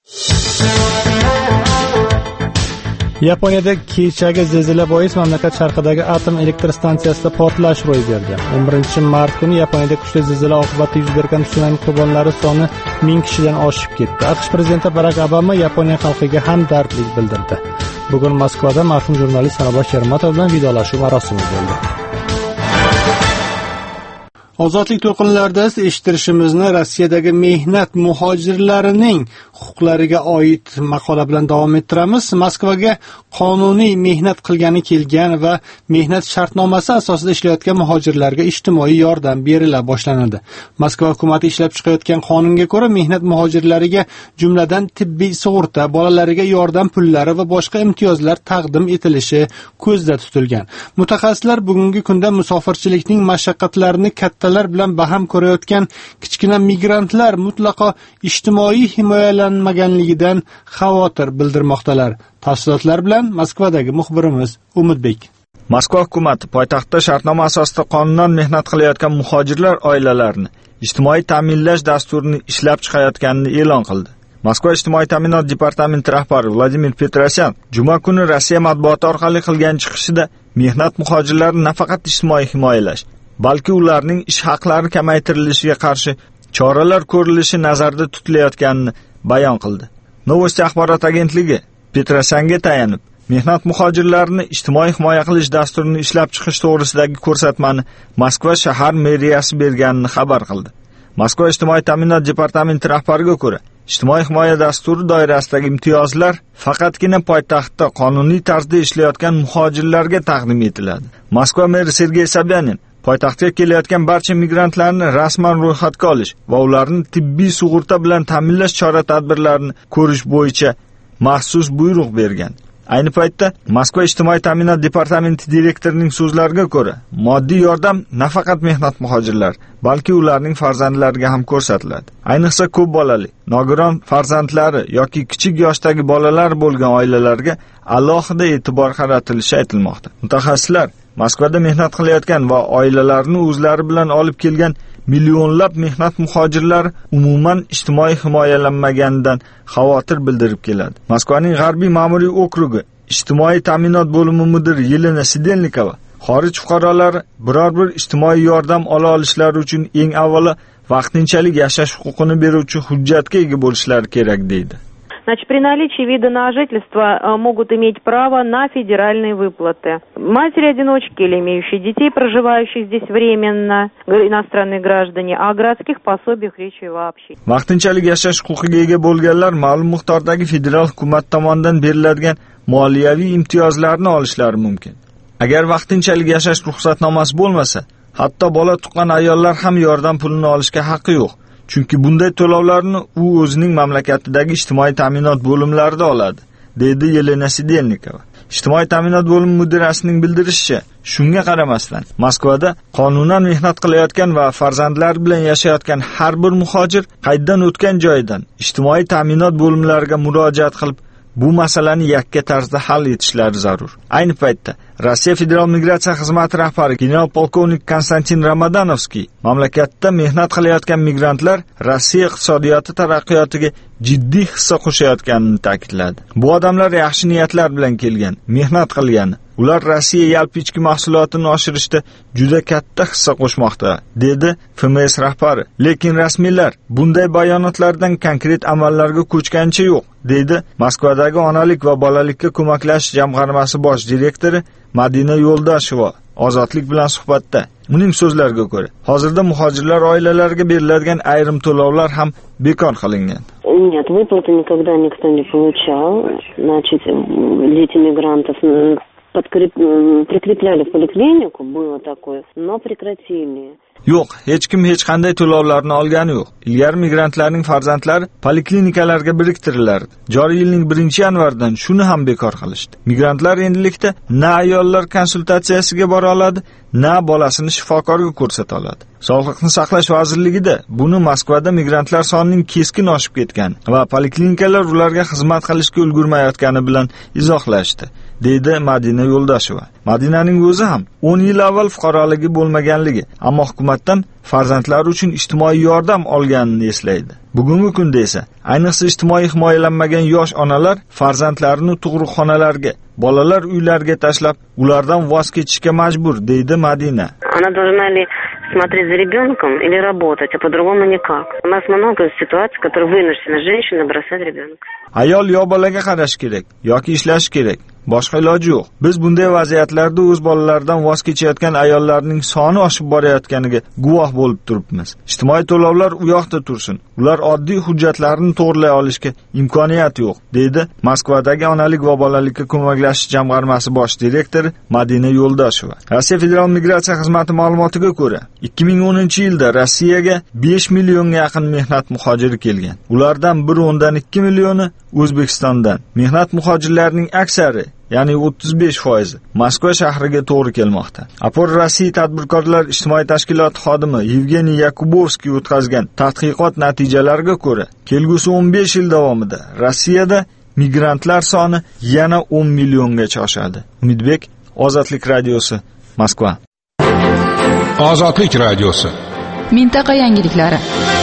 Yaponiyada kechagi zilzila bois mamlakat sharqidagi atom elektr stansiyasida portlash ro'y berdi. 11-mart kuni Yaponiyada kuchli zilzila oqibatida yuz bergan tsunami qurbonlari soni 1000 kishidan oshib ketdi. AQSh prezidenti Barak Obama Yaponiya xalqiga hamdardlik bildirdi. Bugun Moskvada marhum jurnalist Sanobar Shermatov bilan vidolashuv marosimi bo'ldi. Ozodlik to'lqinlarida eshittirishimizni Rossiyadagi mehnat muhojirlarining huquqlariga oid maqola bilan davom ettiramiz. Moskvaga qonuniy mehnat qilgani kelgan va mehnat shartnomasi asosida ishlayotgan muhojirlarga ijtimoiy yordam berila boshlanadi. Moskva hukumati ishlab chiqayotgan qonunga ko'ra mehnat muhojirlariga jumladan tibbiy sug'urta, bolalariga yordam pullari va boshqa imtiyozlar taqdim etilishi ko'zda tutilgan. Mutaxassislar bugungi kunda musofirchilikning mashaqqatlarini kattalar bilan baham ko'rayotgan kichkina migrantlar mutlaqo ijtimoiy himoyalanmaganligidan xavotir bildirmoqdalar. Tafsilotlar bilan Moskvadagi muxbirimiz Umidbek. Moskva hukumati poytaxtda shartnoma asosida qonunan mehnat qilayotgan muhojirlar oilalarini ijtimoiy ta'minlash dasturini ishlab chiqayotganini e'lon qildi. Moskva ijtimoiy ta'minot departamenti rahbari Vladimir Petrosyan juma kuni Rossiya matbuoti orqali qilgan chiqishida mehnat muhojirlarini nafaqat ijtimoiy himoyalash, balki ularning ish haqlari kamaytirilishiga qarshi choralar ko'rilishi nazarda tutilayotganini bayon qildi. Novosti axborot agentligi Petrosyanga tayanib, mehnat muhojirlarini ijtimoiy himoya qilish dasturini ishlab chiqish to'g'risidagi ko'rsatmani Moskva shahar meriyasi berganini xabar qildi. Moskva ijtimoiy ta'minot departamenti rahbariga ko'ra, ijtimoiy himoya dasturi doirasidagi imtiyozlar faqatgina poytaxtda qonuniy tarzda ishlayotgan muhojirlarga taqdim etiladi. Moskva meri Sergey Sobyanin poytaxtga kelayotgan barcha migrantlarni rasman ro'yxatga olish va ularni tibbiy sug'urta bilan ta'minlash chora-tadbirlarini ko'rish bo'yicha maxsus buyruq bergan. Ayni paytda Moskva ijtimoiy ta'minot departamenti direktorining so'zlariga ko'ra, moddiy yordam nafaqat mehnat muhojirlar, balki ularning farzandlariga ham ko'rsatiladi. Ayniqsa ko'p bolali, nogiron farzandlari yoki kichik yoshdagi bolalar bo'lgan oilalarga alohida e'tibor qaratilishi aytilmoqda. Mutaxassislar Moskvada mehnat qilayotgan va oilalarini o'zlari bilan olib kelgan millionlab mehnat muhojirlari umuman ijtimoiy himoyalanmaganidan xavotir bildirib keladi. Moskvaning G'arbiy ma'muriy okrugi ijtimoiy ta'minot bo'limi mudiri Yelena Sidelnikova xorij fuqarolari biror bir ijtimoiy yordam ola olishlari uchun eng avvalo vaqtinchalik yashash huquqini beruvchi hujjatga ega bo'lishlari kerak deydi. Значит, при наличии вида на жительство могут иметь право на федеральные выплаты. Матери-одиночки или имеющие детей, проживающих здесь временно, иностранные граждане, о городских пособиях речи вообще. Vaqtinchalik yashash huquqiga ega bo'lganlar ma'lum miqdordagi federal hukumat tomonidan beriladigan moliyaviy imtiyozlarni olishlari mumkin. Agar vaqtinchalik yashash ruxsatnomasi bo'lmasa, hatto bola tuqqan ayollar ham yordam pulini olishga haqqi yo'q. Chunki bunday to'lovlarni u o'zining mamlakatidagi ijtimoiy ta'minot bo'limlarida oladi, deydi Yelena Sidelnikova. Ijtimoiy ta'minot bo'limi mudirasining bildirishicha, shunga qaramasdan Moskvada qonunan mehnat qilayotgan va farzandlar bilan yashayotgan har bir muhojir qayddan o'tgan joyidan ijtimoiy ta'minot bo'limlariga murojaat qilib, bu masalani yakka tarzda hal etishlari zarur. Ayni paytda Rossiya Federal migratsiya xizmati rahbari general-polkovnik Konstantin Ramadonovskiy mamlakatda mehnat qilayotgan migrantlar Rossiya iqtisodiyoti taraqqiyotiga jiddiy hissa qo'shayotganini ta'kidladi. Bu odamlar yaxshi niyatlar bilan kelgan, mehnat qilgan. Ular Rossiya yalpi ichki mahsulotini oshirishda juda katta hissa qo'shmoqda, dedi FMS rahbari. Lekin rasmiylar bunday bayonotlardan konkret amallarga ko'chgancha yo'q, dedi Moskvadagi onalik va bolalikka ko'maklash jamg'armasi bosh direktori Madina Yo'ldasheva Ozodlik bilan suhbatda. Uning so'zlariga ko'ra, hozirda muhojirlar oilalariga beriladigan ayrim to'lovlar ham bekor qilingan. Нет, выплаты никогда никто не получал. Значит, дети мигрантов прикрепляли в поликлинику, было такое, но прекратили. Yo'q, hech kim hech qanday to'lovlarni olgani yo'q. Ilgari migrantlarning farzandlari poliklinikalarga biriktirilardi. Joriy yilning 1-yanvaridan shuni ham bekor qilishdi. Migrantlar endilikda na ayollar konsultatsiyasiga bora oladi, na bolasini shifokorga ko'rsata oladi. Sog'liqni saqlash vazirligida buni Moskvada migrantlar sonining keskin oshib ketgani va poliklinikalar ularga xizmat qilishga ulgurmayotgani bilan izohlashdi, deydi Madina Yo'ldasheva. Madinaning o'zi ham 10 yil avval fuqaroligi bo'lmaganligi, ammo hukumatdan farzandlari uchun ijtimoiy yordam olganini eslaydi. Bugungi kunda esa ayniqsa ijtimoiy himoyalanmagan yosh onalar farzandlarini tug'ruqxonalarga, bolalar uylariga tashlab, ulardan voz kechishga majbur, deydi Madina. Она должна ли смотреть за ребенком или работать, а по-другому никак. У нас много ситуаций, которые вынуждена женщина бросать ребенка. Ayol yo bolaga qarash kerak yoki ishlash kerak. boshqa iloji yo'q. Biz bunday vaziyatlarda o'z bolalaridan voz kechayotgan ayollarning soni oshib borayotganiga guvoh bo'lib turibmiz. Ijtimoiy to'lovlar u yoqda tursin. Ular oddiy hujjatlarni to'g'rilay olishga imkoniyat yo'q, deydi Moskvadagi onalik va bolalikka ko'maklashish jamg'armasi bosh direktori Madina Yo'ldosheva. Rossiya Federal migratsiya xizmati ma'lumotiga ko'ra, 2010-yilda Rossiyaga 5 millionga yaqin mehnat muhojiri kelgan. Ulardan 1.2 millioni O'zbekistondan. Mehnat muhojirlarining aksari, ya'ni 35% Moskva shahriga to'g'ri kelmoqda. Apor Rossiya tadbirkorlar ijtimoiy tashkiloti xodimi Yevgeniy Yakubovskiy o'tkazgan tadqiqot natijalariga ko'ra, kelgusi 15 yil davomida Rossiyada migrantlar soni yana 10 milliongacha oshadi. Umidbek, Ozodlik radiosi, Moskva. Ozodlik radiosi. Mintaqa yangiliklari.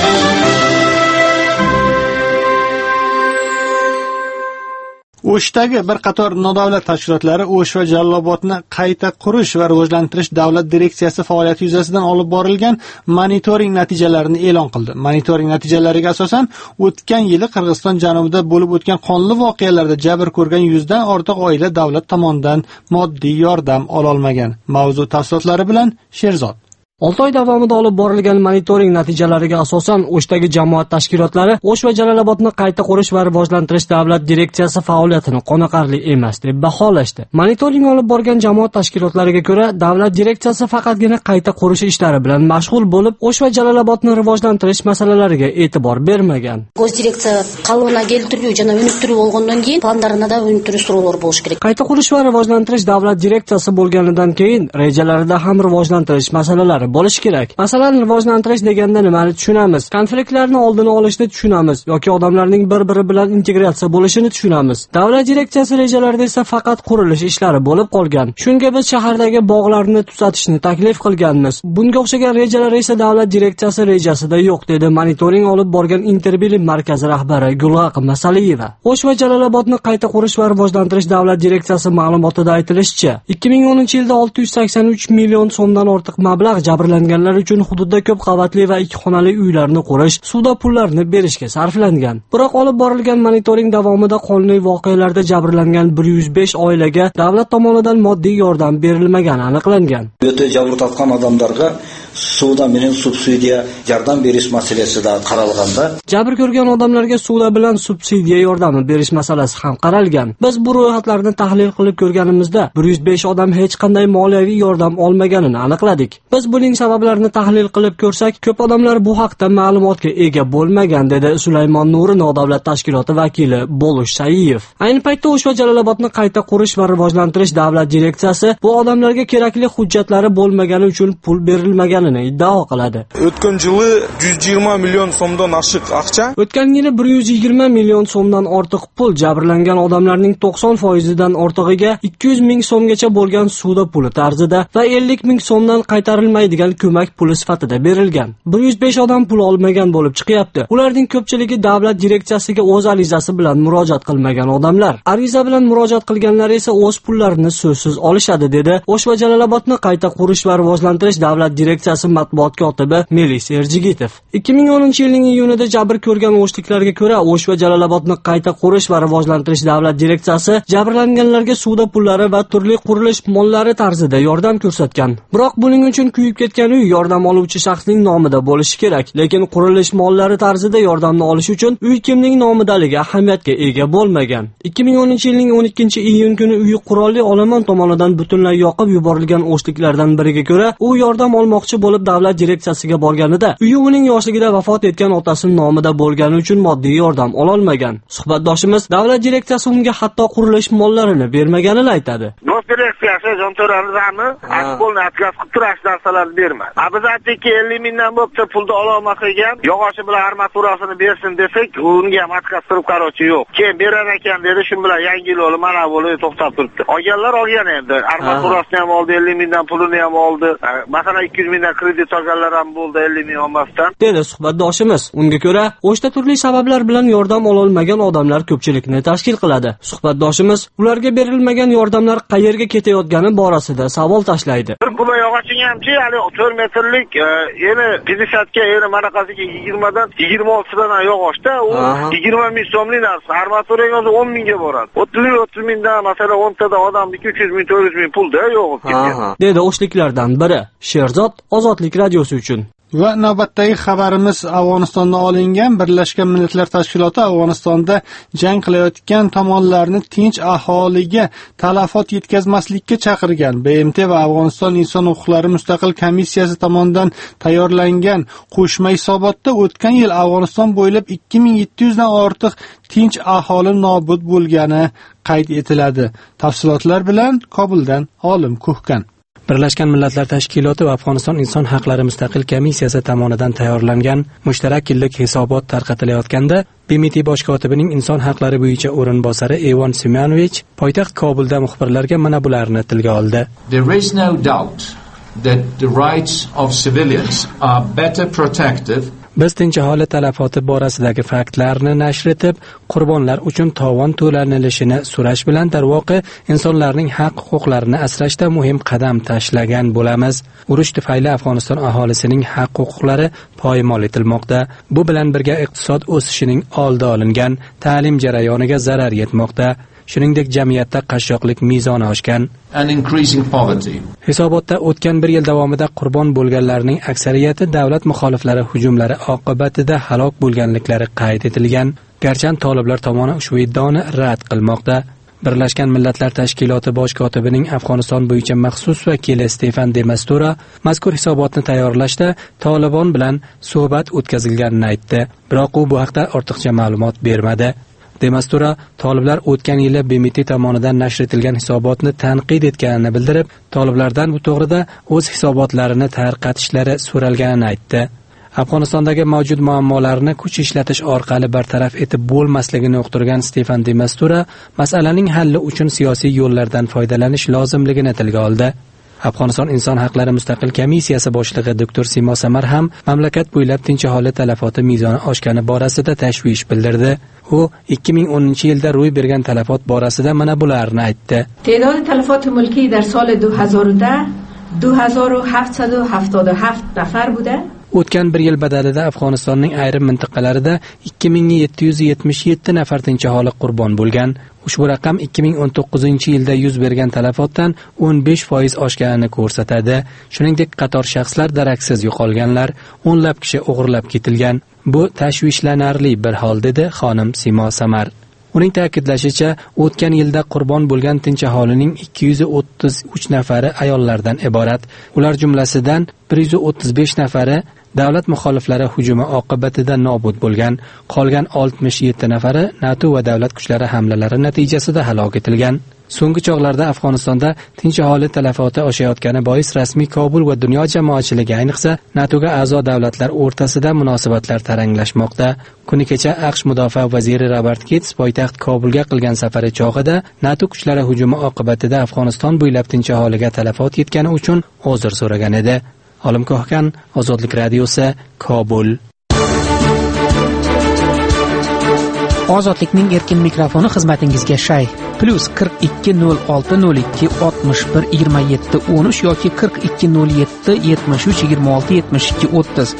O'shdagi bir qator nodavlat tashkilotlari O'sh va Jalolobodni qayta qurish va rivojlantirish davlat direksiyasi faoliyati yuzasidan olib borilgan monitoring natijalarini e'lon qildi. Monitoring natijalariga asosan, o'tgan yili Qirg'iziston janubida bo'lib o'tgan qonli voqealarda jabr ko'rgan 100 dan ortiq oila davlat tomonidan moddiy yordam ola olmagan. Mavzu tafsilotlari bilan Sherzod. 6 oy davomida olib borilgan monitoring natijalariga asosan O'shdagi jamoat tashkilotlari O'sh va Jalolobodni qayta qurish va rivojlantirish davlat direksiyasi faoliyatini qoniqarli emas deb baholashdi. Monitoring olib borgan jamoat tashkilotlariga ko'ra, davlat direksiyasi faqatgina qayta qurish ishlari bilan mashg'ul bo'lib, O'sh va Jalolobodni rivojlantirish masalalariga e'tibor bermagan. Direksiya qalbına keltirүү жана өнүктүрүү болгондон кийин пландарына да өнүктүрүү суроолор болуш керек. Qayta qurish va rivojlantirish davlat direksiyasi bo'lganidan keyin rejalarida ham rivojlantirish masalalari bo'lishi kerak. Masalan, rivojlantirish deganda nimani tushunamiz? Konfliktlarni oldini olishni tushunamiz yoki odamlarning bir-biri bilan integratsiya bo'lishini tushunamiz. Davlat direksiyasi rejalarida esa faqat qurilish ishlari bo'lib qolgan. Shunga biz shahardagi bog'larni tuzatishni taklif qilganmiz. Bunga o'xshagan rejalar esa davlat direksiyasi rejasida yo'q, dedi monitoring olib borgan Interbilim markazi rahbari Gulg'aq Masaliyeva. O'sh va Jalolobodni qayta qurish va rivojlantirish davlat direksiyasi ma'lumotida aytilishicha, 2010-yilda 683 million so'mdan ortiq mablag' jabrlanganlar uchun hududda ko'p qavatli va 2 xonali uylarni qurish, suvda pullarni berishga sarflangan. Biroq olib borilgan monitoring davomida qonli voqealarda jabrlangan 105 oilaga davlat tomonidan moddiy yordam berilmagani aniqlangan. O'ta jabr tortgan odamlarga suvda bilan subsidiya yordam berish masalasi da qaralganda, jabr ko'rgan odamlarga suvda bilan subsidiya yordami berish masalasi ham qaralgan. Biz bu ro'yxatlarni tahlil qilib ko'rganimizda 105 odam hech qanday moliyaviy yordam olmaganini aniqladik. Biz buning sabablarini tahlil qilib ko'rsak, ko'p odamlar bu haqda ma'lumotga ega bo'lmagan, dedi Sulaymon Nuri nodavlat tashkiloti vakili Bolush Sayiyev. Ayni paytda O'sh va Jalolobodni qayta qurish va rivojlantirish davlat direksiyasi bu odamlarga kerakli hujjatlari bo'lmagani uchun pul berilmaganini iddao qiladi. O'tgan yili 120 million so'mdan oshiq aqcha. O'tgan yili 120 million so'mdan ortiq pul jabrlangan odamlarning 90%dan ortig'iga 200 ming so'mgacha bo'lgan suvda puli tarzida va 50 ming so'mdan qaytarilmaydigan ko'mak puli sifatida berilgan. 105 odam pul olmagan bo'lib chiqyapti. Ularning ko'pchiligi davlat direksiyasiga o'z arizasi bilan murojaat qilmagan odamlar. Ariza bilan murojaat qilganlar esa o'z pullarini so'zsiz olishadi, dedi O'sh va Jalolobodni qayta qurish va rivojlantirish davlat direksiyasi matbuot kotibi Melis Erjigitov. 2010-yilning iyunida jabr ko'rgan o'shliklarga ko'ra, O'sh va Jalolobodni qayta qurish va rivojlantirish davlat direksiyasi jabrlanganlarga suvda pullari va turli qurilish mollari tarzida yordam ko'rsatgan. Biroq buning uchun kuyib ketgan uy yordam oluvchi shaxsning nomida bo'lishi kerak, lekin qurilish mollari tarzida yordamni olish uchun uy kimning nomidaligi ahamiyatga ega bo'lmagan. 2010-yilning 12-iyun kuni uyi qurolli olomon tomonidan butunlay yoqib yuborilgan o'shliklardan biriga ko'ra, u yordam olmoqchi bo'lib davlat direksiyasiga borganida, uyi uning yoshligida vafot etgan otasining nomida bo'lgani uchun moddiy yordam ola olmagan. Suhbatdoshimiz davlat direksiyasi unga hatto qurilish mollarini bermaganini aytadi. Do'st direksiyasi jonto'ramizni asbolni atlas qilib turash narsalarni bermadi. Biz aytdikki 50 mingdan bo'pti pulni ola olmas ekan, yog'ochi bilan armaturasini bersin desak, unga ham atlas turib qarochi yo'q. Keyin berar ekan dedi, shu bilan yangi yil oli mana bo'lib to'xtab turibdi. Olganlar olgan endi. Armaturasini ham oldi, 50 mingdan pulini ham oldi. Masalan 200 mingdan kredit olganlar ham bo'ldi 50 ming olmasdan. Dedi suhbatdoshimiz. Unga ko'ra, O'shda turli sabablar bilan yordam ololmagan odamlar ko'pchilikni tashkil qiladi. Suhbatdoshimiz ularga berilmagan yordamlar qayerga ketayotgani borasida savol tashlaydi. Bir kuba yog'oching hamchi, hali 4 metrlik, yana 50 ga, yana manaqasiga 20 dan 26 dan yog'ochda, u 20 ming so'mlik narsa. Armaturaga 10 mingga boradi. 30 mingdan, masalan, 10 tada odamniki 300 ming, 400 ming pulda yo'q ketgan. Dedi o'shliklardan biri Sherzod Ozodlik radiosi uchun. Va navbatdagi xabarimiz Afg'onistondan olingan. Birlashgan Millatlar Tashkiloti Afg'onistonda jang qilayotgan tomonlarni tinch aholiga talafot yetkazmaslikka chaqirgan. BMT va Afg'oniston Inson huquqlari mustaqil komissiyasi tomonidan tayyorlangan qo'shma hisobotda o'tgan yil Afg'oniston bo'ylab 2700 dan ortiq tinch aholi nobud bo'lgani qayd etiladi. Tafsilotlar bilan Kobuldan Olim Kuhkan. Birlashgan Millatlar Tashkiloti va Afg'oniston Inson huquqlari mustaqil komissiyasi tomonidan tayyorlangan mushtarak yillik hisobot tarqatilayotganda BMT bosh kotibining inson huquqlari bo'yicha o'rinbosari Evan Simonovich poytaxt Kobulda muxbirlarga mana bularni tilga oldi. There is no doubt that the rights of civilians are better protected. Biz tinch aholi talafoti borasidagi faktlarni nashr etib, qurbonlar uchun tovon to'lanilishini so'rash bilan darvoqe insonlarning haq-huquqlarini asrashda muhim qadam tashlagan bo'lamiz. Urush tufayli Afg'oniston aholisining haq-huquqlari poymol etilmoqda. Bu bilan birga iqtisod o'sishining oldi olingan, ta'lim jarayoniga zarar yetmoqda. Shuningdek, jamiyatda qashshoqlik mezoni oshgan. Hisobotda o'tgan bir yil davomida qurbon bo'lganlarning aksariyati davlat muxoliflari hujumlari oqibatida halok bo'lganliklari qayd etilgan. Garchi toliblar tomoni ushbu iddaoni rad qilmoqda. Birlashgan Millatlar Tashkiloti bosh kotibining Afg'oniston bo'yicha maxsus vakili Stefan de Mistura mazkur hisobotni tayyorlashda Tolibon bilan suhbat o'tkazilganini aytdi. Biroq u bu haqda ortiqcha ma'lumot bermadi. Demastura toliblar o'tgan yili BMT tomonidan nashr etilgan hisobotni tanqid etganini bildirib, toliblardan bu to'g'rida o'z hisobotlarini tarqatishlari so'ralganini aytdi. Afg'onistondagi mavjud muammolarni kuch ishlatish orqali bartaraf etib bo'lmasligini uqtirgan Stefan de Mistura masalaning halli uchun siyosiy yo'llardan foydalanish lozimligini tilga oldi. Afg'oniston Inson huquqlari mustaqil komissiyasi boshlig'i Dr. Simo Samar ham mamlakat bo'ylab tinch aholi talafoti mezoni oshgani borasida tashvish bildirdi. U 2010-yilda ro'y bergan talafot borasida mana bularni aytdi. تعداد تلفات ملکی در سال 2010 2777 nafar بوده. O'tgan bir yil badalida Afg'onistonning ayrim mintaqalarida 2777 nafar tinch aholi qurbon bo'lgan. Ushbu raqam 2019-yilda yuz bergan talafotdan 15% oshganini ko'rsatadi. Shuningdek, qator shaxslar daraksiz yo'qolganlar, o'nlab kishi o'g'irlab ketilgan. Bu tashvishlanarli bir hol, dedi xonim Simo Samar. Uning ta'kidlashicha, o'tgan yilda qurbon bo'lgan tinch aholining 233 nafari ayollardan iborat. Ular jumlasidan 135 nafari davlat muxoliflari hujumi oqibatida nobud bo'lgan. Qolgan 67 nafari NATO va davlat kuchlari hamlalari natijasida halok etilgan. So'nggi chog'larda Afg'onistonda tinch aholi talafoti oshayotgani bois rasmiy Kobul va dunyo jamoatchiligi, ayniqsa NATOga a'zo davlatlar o'rtasida munosabatlar taranglashmoqda. Kuni kecha AQSh mudofaa vaziri Robert Gates poytaxt Kobulga qilgan safari chog'ida NATO kuchlari hujumi oqibatida Afg'oniston bo'ylab tinch aholiga talafot yetgani uchun uzr so'ragan edi. Olim Kohkan, Ozodlik radiosi, Kobul. Ozodlikning erkin mikrofoni xizmatingizga shay. +42 06 02 61 27 13 yoki 42 07 73 26 72 30.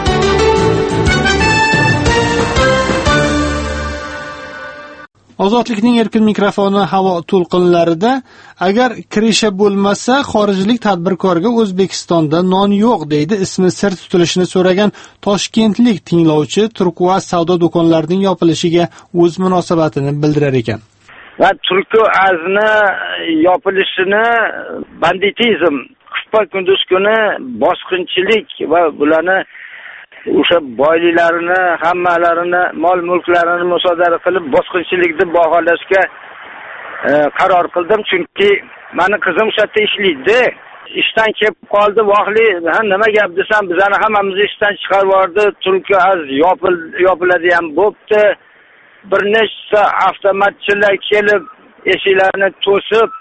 Ozodlikning erkin mikrofoni havo to'lqinlarida agar kirisha bo'lmasa, xorijlik tadbirkorga O'zbekistonda non yo'q, deydi ismi sir tutilishini so'ragan toshkentlik tinglovchi Turkuaz savdo do'konlarining yopilishiga o'z munosabatini bildirar ekan. Va Turkuazning yopilishini banditizm, qisqa kunduz kuni bosqinchilik va bularni o'sha boyliklarini, hammalarini, mol-mulklarini musodara qilib bosqinchilikni baholashga qaror qildim. Chunki meni qizim o'sha yerda ishlaydi. Ishdan kelib qoldi, vohli, nima gap desam, bizani hammamizni ishdan chiqarib yubordi. Turkuaz yopiladi ham bo'pti. Bir nechta avtomatchilar kelib eshiklarni to'sib,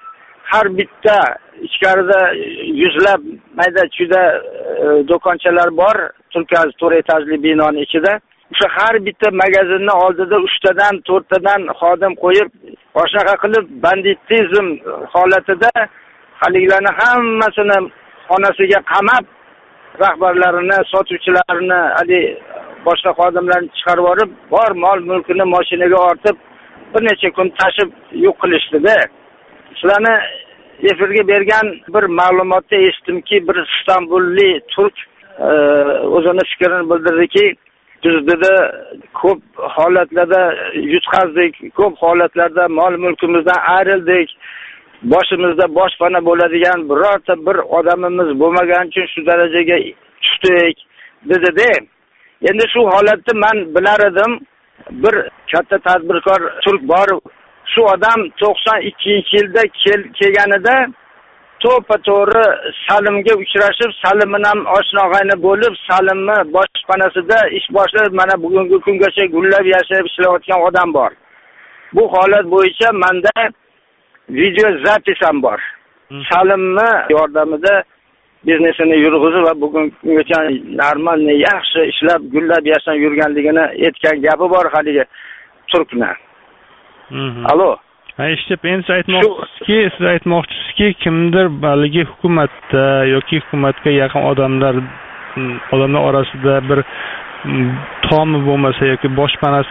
har bitta ichkarida yuzlab mayda-chuyda do'konchalar bor, Turkaz 4 etajli binoning ichida. O'sha har bitta magazinni oldida 3 tadan 4 tadan xodim qo'yib, o'shaqa qilib banditizm holatida haligilarni hammasini xonasiga qamab, rahbarlarini, sotuvchilarini, boshqa xodimlarni chiqarib yuborib, bor mol mulkini mashinaga ortib, bir necha kun tashib yo'q qilishdi-da. Sizlarni efirga bergan bir ma'lumotda eshitdimki, bir istanbullik turk o'zini fikrini bildirdiki, bizda ko'p holatlarda yutqazdik, ko'p holatlarda mol mulkimizdan ayrildik. Boshimizda boshpana bo'ladigan birorta bir odamimiz bo'lmagani uchun shu darajaga tushdik dedi-da. Endi shu holatda men bilar edim, bir katta tadbirkor turk bor. Shu odam 92-yilda kelganida to'pa-to'g'ri Salimga uchrashib, Salimni ham oshna-og'ayni bo'lib, Salimni boshpanasida ish boshlab, mana bugungi kungacha gullab yashab ishlayotgan odam bor. Bu holat bo'yicha menda video zapis ham bor. Salimni yordamida biznesini yurg'izib va bugungacha normal, yaxshi ishlab, gullab yashab yurganligini aytgan gapi bor haligi turkni. Alo. Endi siz aytmoqchisizki, kimdir baligi hukumatda yoki hukumatga yaqin odamlar orasida bir tomi bo'lmasa yoki boshpanasi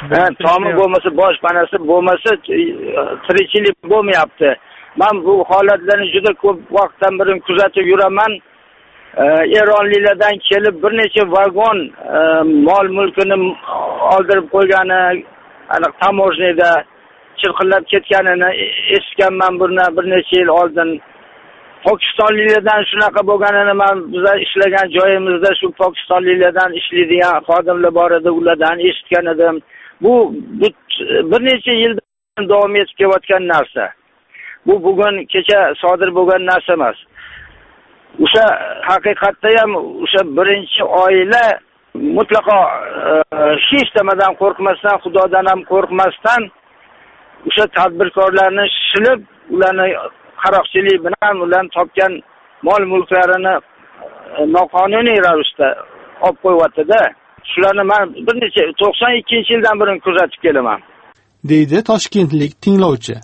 bo'lmasa tirikchilik bo'lmayapti. Men bu holatlarni juda ko'p vaqtdan beri kuzatib yuraman. Eronliklardan kelib bir necha vagon mol mulkini oldirib qo'ygani, aniq tamojnida chirqillab ketganini eshitganman bir necha yil oldin. Pokistonliklardan shunaqa bo'lganini men bizlar ishlagan joyimizda shu pokistonliklardan ishlaydigan xodimlar bor edi, ulardan eshitgan edim. Bu bir necha yildan davom etib kelayotgan narsa. Bu bugun kecha sodir bo'lgan narsa emas. O'sha haqiqatda ham o'sha birinchi oila mutlaqo hech nimadan qo'rqmasdan, Xudodan ham qo'rqmasdan o'sha tadbirkorlarni shilib, ularni qaroqchilik bilan ularni topgan mol mulklarini noqonuniy ravishda olib qo'yapti-da. Shularni men bir necha 92-yildan beri kuzatib kelaman. Deydi toshkentlik tinglovchi.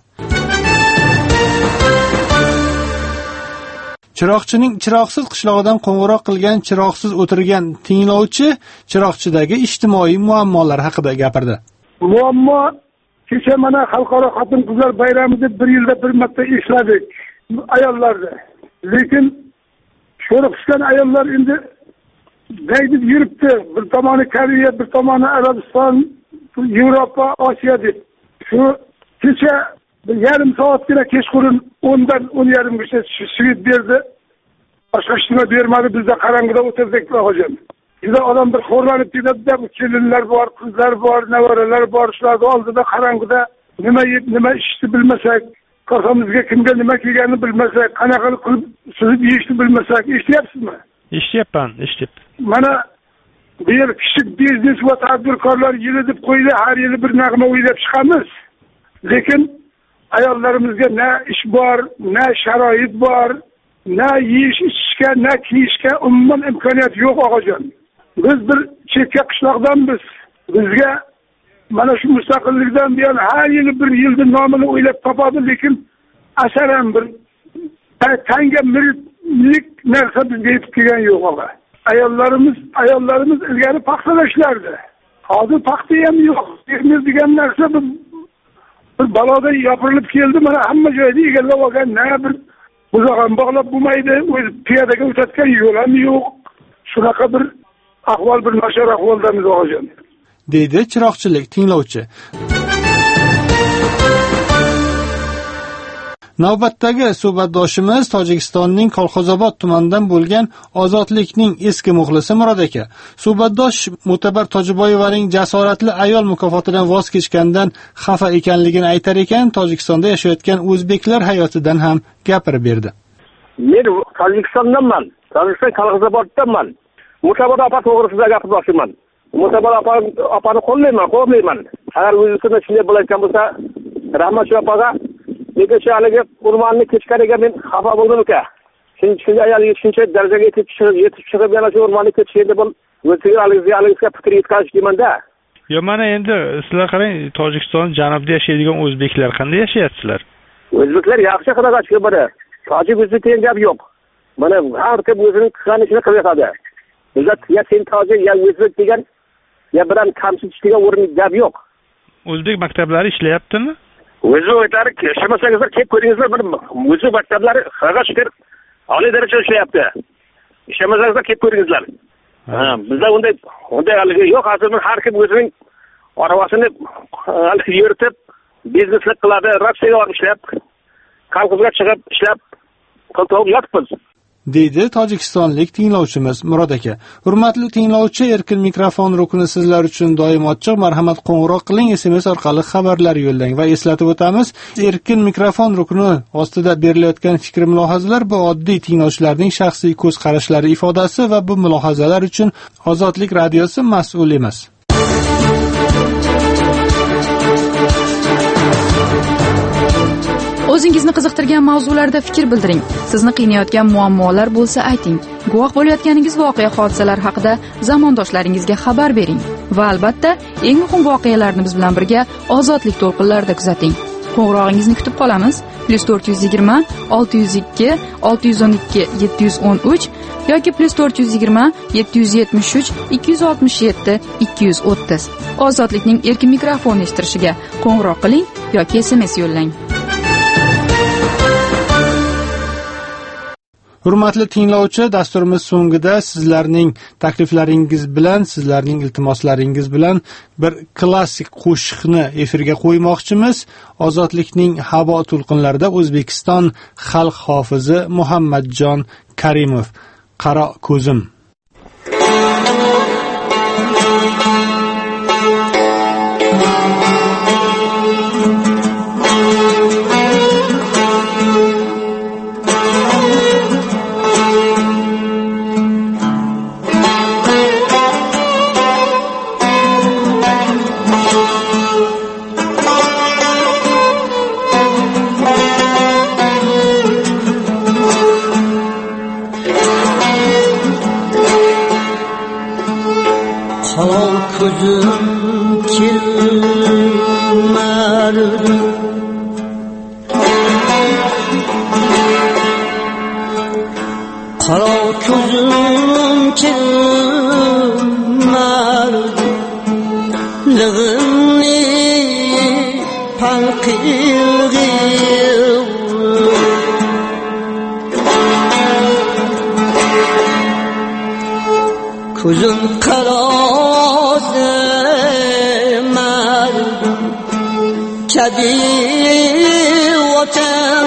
Chiroqchining Chiroqsiz qishlog'idan qo'ng'iroq qilgan chiroqsiz o'tirgan tinglovchi Chiroqchidagi ijtimoiy muammolar haqida gapirdi. Muammo kecha mana xalqaro xotin-qizlar bayramida bir yilda bir marta ishladik ayollarda. Lekin sho'rqishgan ayollar endi daydib yuribdi. Bir tomoni Koreya, bir tomoni Arabiston, Yevropa, Osiyo deb. Shu kecha yarim soatgina kechqurun 10dan 10:30gacha svet berdi. Boshqa hech nima bermadi. Bizda qarang'ida o'tirdik hojam. Juda odam bir xo'rlanib ketadi-da, bu kelinlar bor, qizlar bor, nevaralar bor, shularni oldida qarang'ida nima yeb, nima ichishni bilmasak, qafamizga kimga nima kelganini bilmasak, qanaqa qilib suzib yeyishni bilmasak, eshityapsizmi? Eshityapman. Mana bu yer kichik biznes va tadbirkorlar yili deb qo'ydi, har yili bir nag'ma o'ylab chiqamiz. Lekin ayollarimizga na ish bor, na sharoit bor, na yeyish ichishga, na kiyishga umuman imkoniyat yo'q og'ajon. Biz bir chekka qishloqdanmiz. Bizga mana shu mustaqillikdan buyon har yili bir yilni nomini o'ylab topadi, lekin asaran bir tanga millik narsa bizga yetib kelgan yo'q og'a. Ayollarimiz ilgari paxtada ishlardi. Hozir paxta ham yo'q. Fermer degan narsa bir baloda yopirilib keldi. Mana hamma joyda egallab olgan, na bir buzog'an bog'lab bo'lmaydi, o'z piyodaga o'tadigan yo'l ham yo'q. Shunaqa bir ahvol, bir nachar ahvoldamiz og'ajon. Deydi chiroqchilik tinglovchi. Navbatdagi suhbatdoshimiz Tojikistonning Kolxozobod tumanidan bo'lgan Ozodlikning eski muxlisi Murod aka. Suhbatdosh Mutabar Tojiboyevaning jasoratli ayol mukofotidan voz kechgandan xafa ekanligini aytar ekan, Tojikistonda yashayotgan o'zbeklar hayotidan ham gapirib berdi. Men Tojikistondanman. Tojikiston Kolxozoboddanman. Mutabar opa to'g'risida gapirmoqchiman. Mutabar opani qo'llayman. Agar o'zimizda shunday bo'ladigan bo'lsa, rahmat opaga lekin shu haligi o'rmonni kechganiga men xafa bo'ldim uka. Shunday ayolga shuncha darajaga yetib chiqib yana shu o'rmonni kechganda bu o'ziga haligizga fikr yetkazish deymanda. Yo, mana endi sizlar qarang, Tojikiston janubida yashaydigan o'zbeklar qanday yashayapsizlar? O'zbeklar yaxshi qiladi biri. Tojik o'zbek degan gap yo'q. Mana har kim o'zining qilgan ishini qilib yotadi. Millat ya sen tojik ya o'zbek degan ya bilan kamsitish degan o'rin gap yo'q. O'zbek maktablari ishlayaptimi? O'zi o'ylari ishlasangizlar kelib ko'ringizlar, bir o'zbek maktablari xaga shukr oliy darajada ishlayapti. Ishlasangizlar kelib ko'ringizlar. Bizda unday haligi yo'q. Hozir har kim o'zining aravasini yuritib bizneslik qiladi, Rossiyaga borib ishlab, Kavkazga chiqib ishlab qilib yotibmiz. deydi tojikistonlik tinglovchimiz Murod aka. Hurmatli tinglovchi, erkin mikrofon rukni sizlar uchun doim ochiq. Marhamat, qo'ng'iroq qiling, SMS orqali xabarlar yo'llang va eslatib o'tamiz, erkin mikrofon rukni ostida berilayotgan fikr mulohazalar bu oddiy tinglovchilarning shaxsiy ko'z qarashlari ifodasi va bu mulohazalar uchun Ozodlik radiosi mas'ul emas. O'zingizni qiziqtirgan mavzularda fikr bildiring. Sizni qiynayotgan muammolar bo'lsa ayting. Guvoh bo'layotganingiz voqea hodisalar haqida zamondoshlaringizga xabar bering. Va albatta, eng muhim voqealarni biz bilan birga Ozodlik to'lqinlarida kuzating. Qo'ng'irog'ingizni kutib qolamiz. +420 602 612 713 yoki +420 773 267 230. Ozodlikning erkin mikrofon eshittirishiga qo'ng'iroq qiling yoki SMS yo'llang. Hurmatli tinglovchi, dasturimiz so'ngida sizlarning takliflaringiz bilan, sizlarning iltimoslaringiz bilan bir klassik qo'shiqni efirga qo'ymoqchimiz. Ozodlikning havo to'lqinlarida O'zbekiston xalq hofizi Muhammadjon Karimov, Qaro ko'zim. Kuzum karoze mardum kadi vatan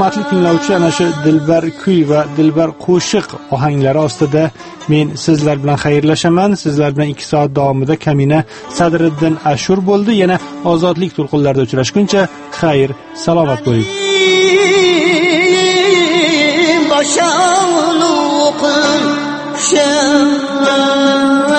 hurmatli tinglovchi, ana shu Dilbar kuy va Dilbar qo'shiq ohanglari ostida men sizlar bilan xayrlashaman. Sizlar bilan 2 soat davomida Kamina Sadriddin Ashur bo'ldi. Yana ozodlik to'lqinlarida uchrashguncha xayr, salomat bo'ling. Boshawluqim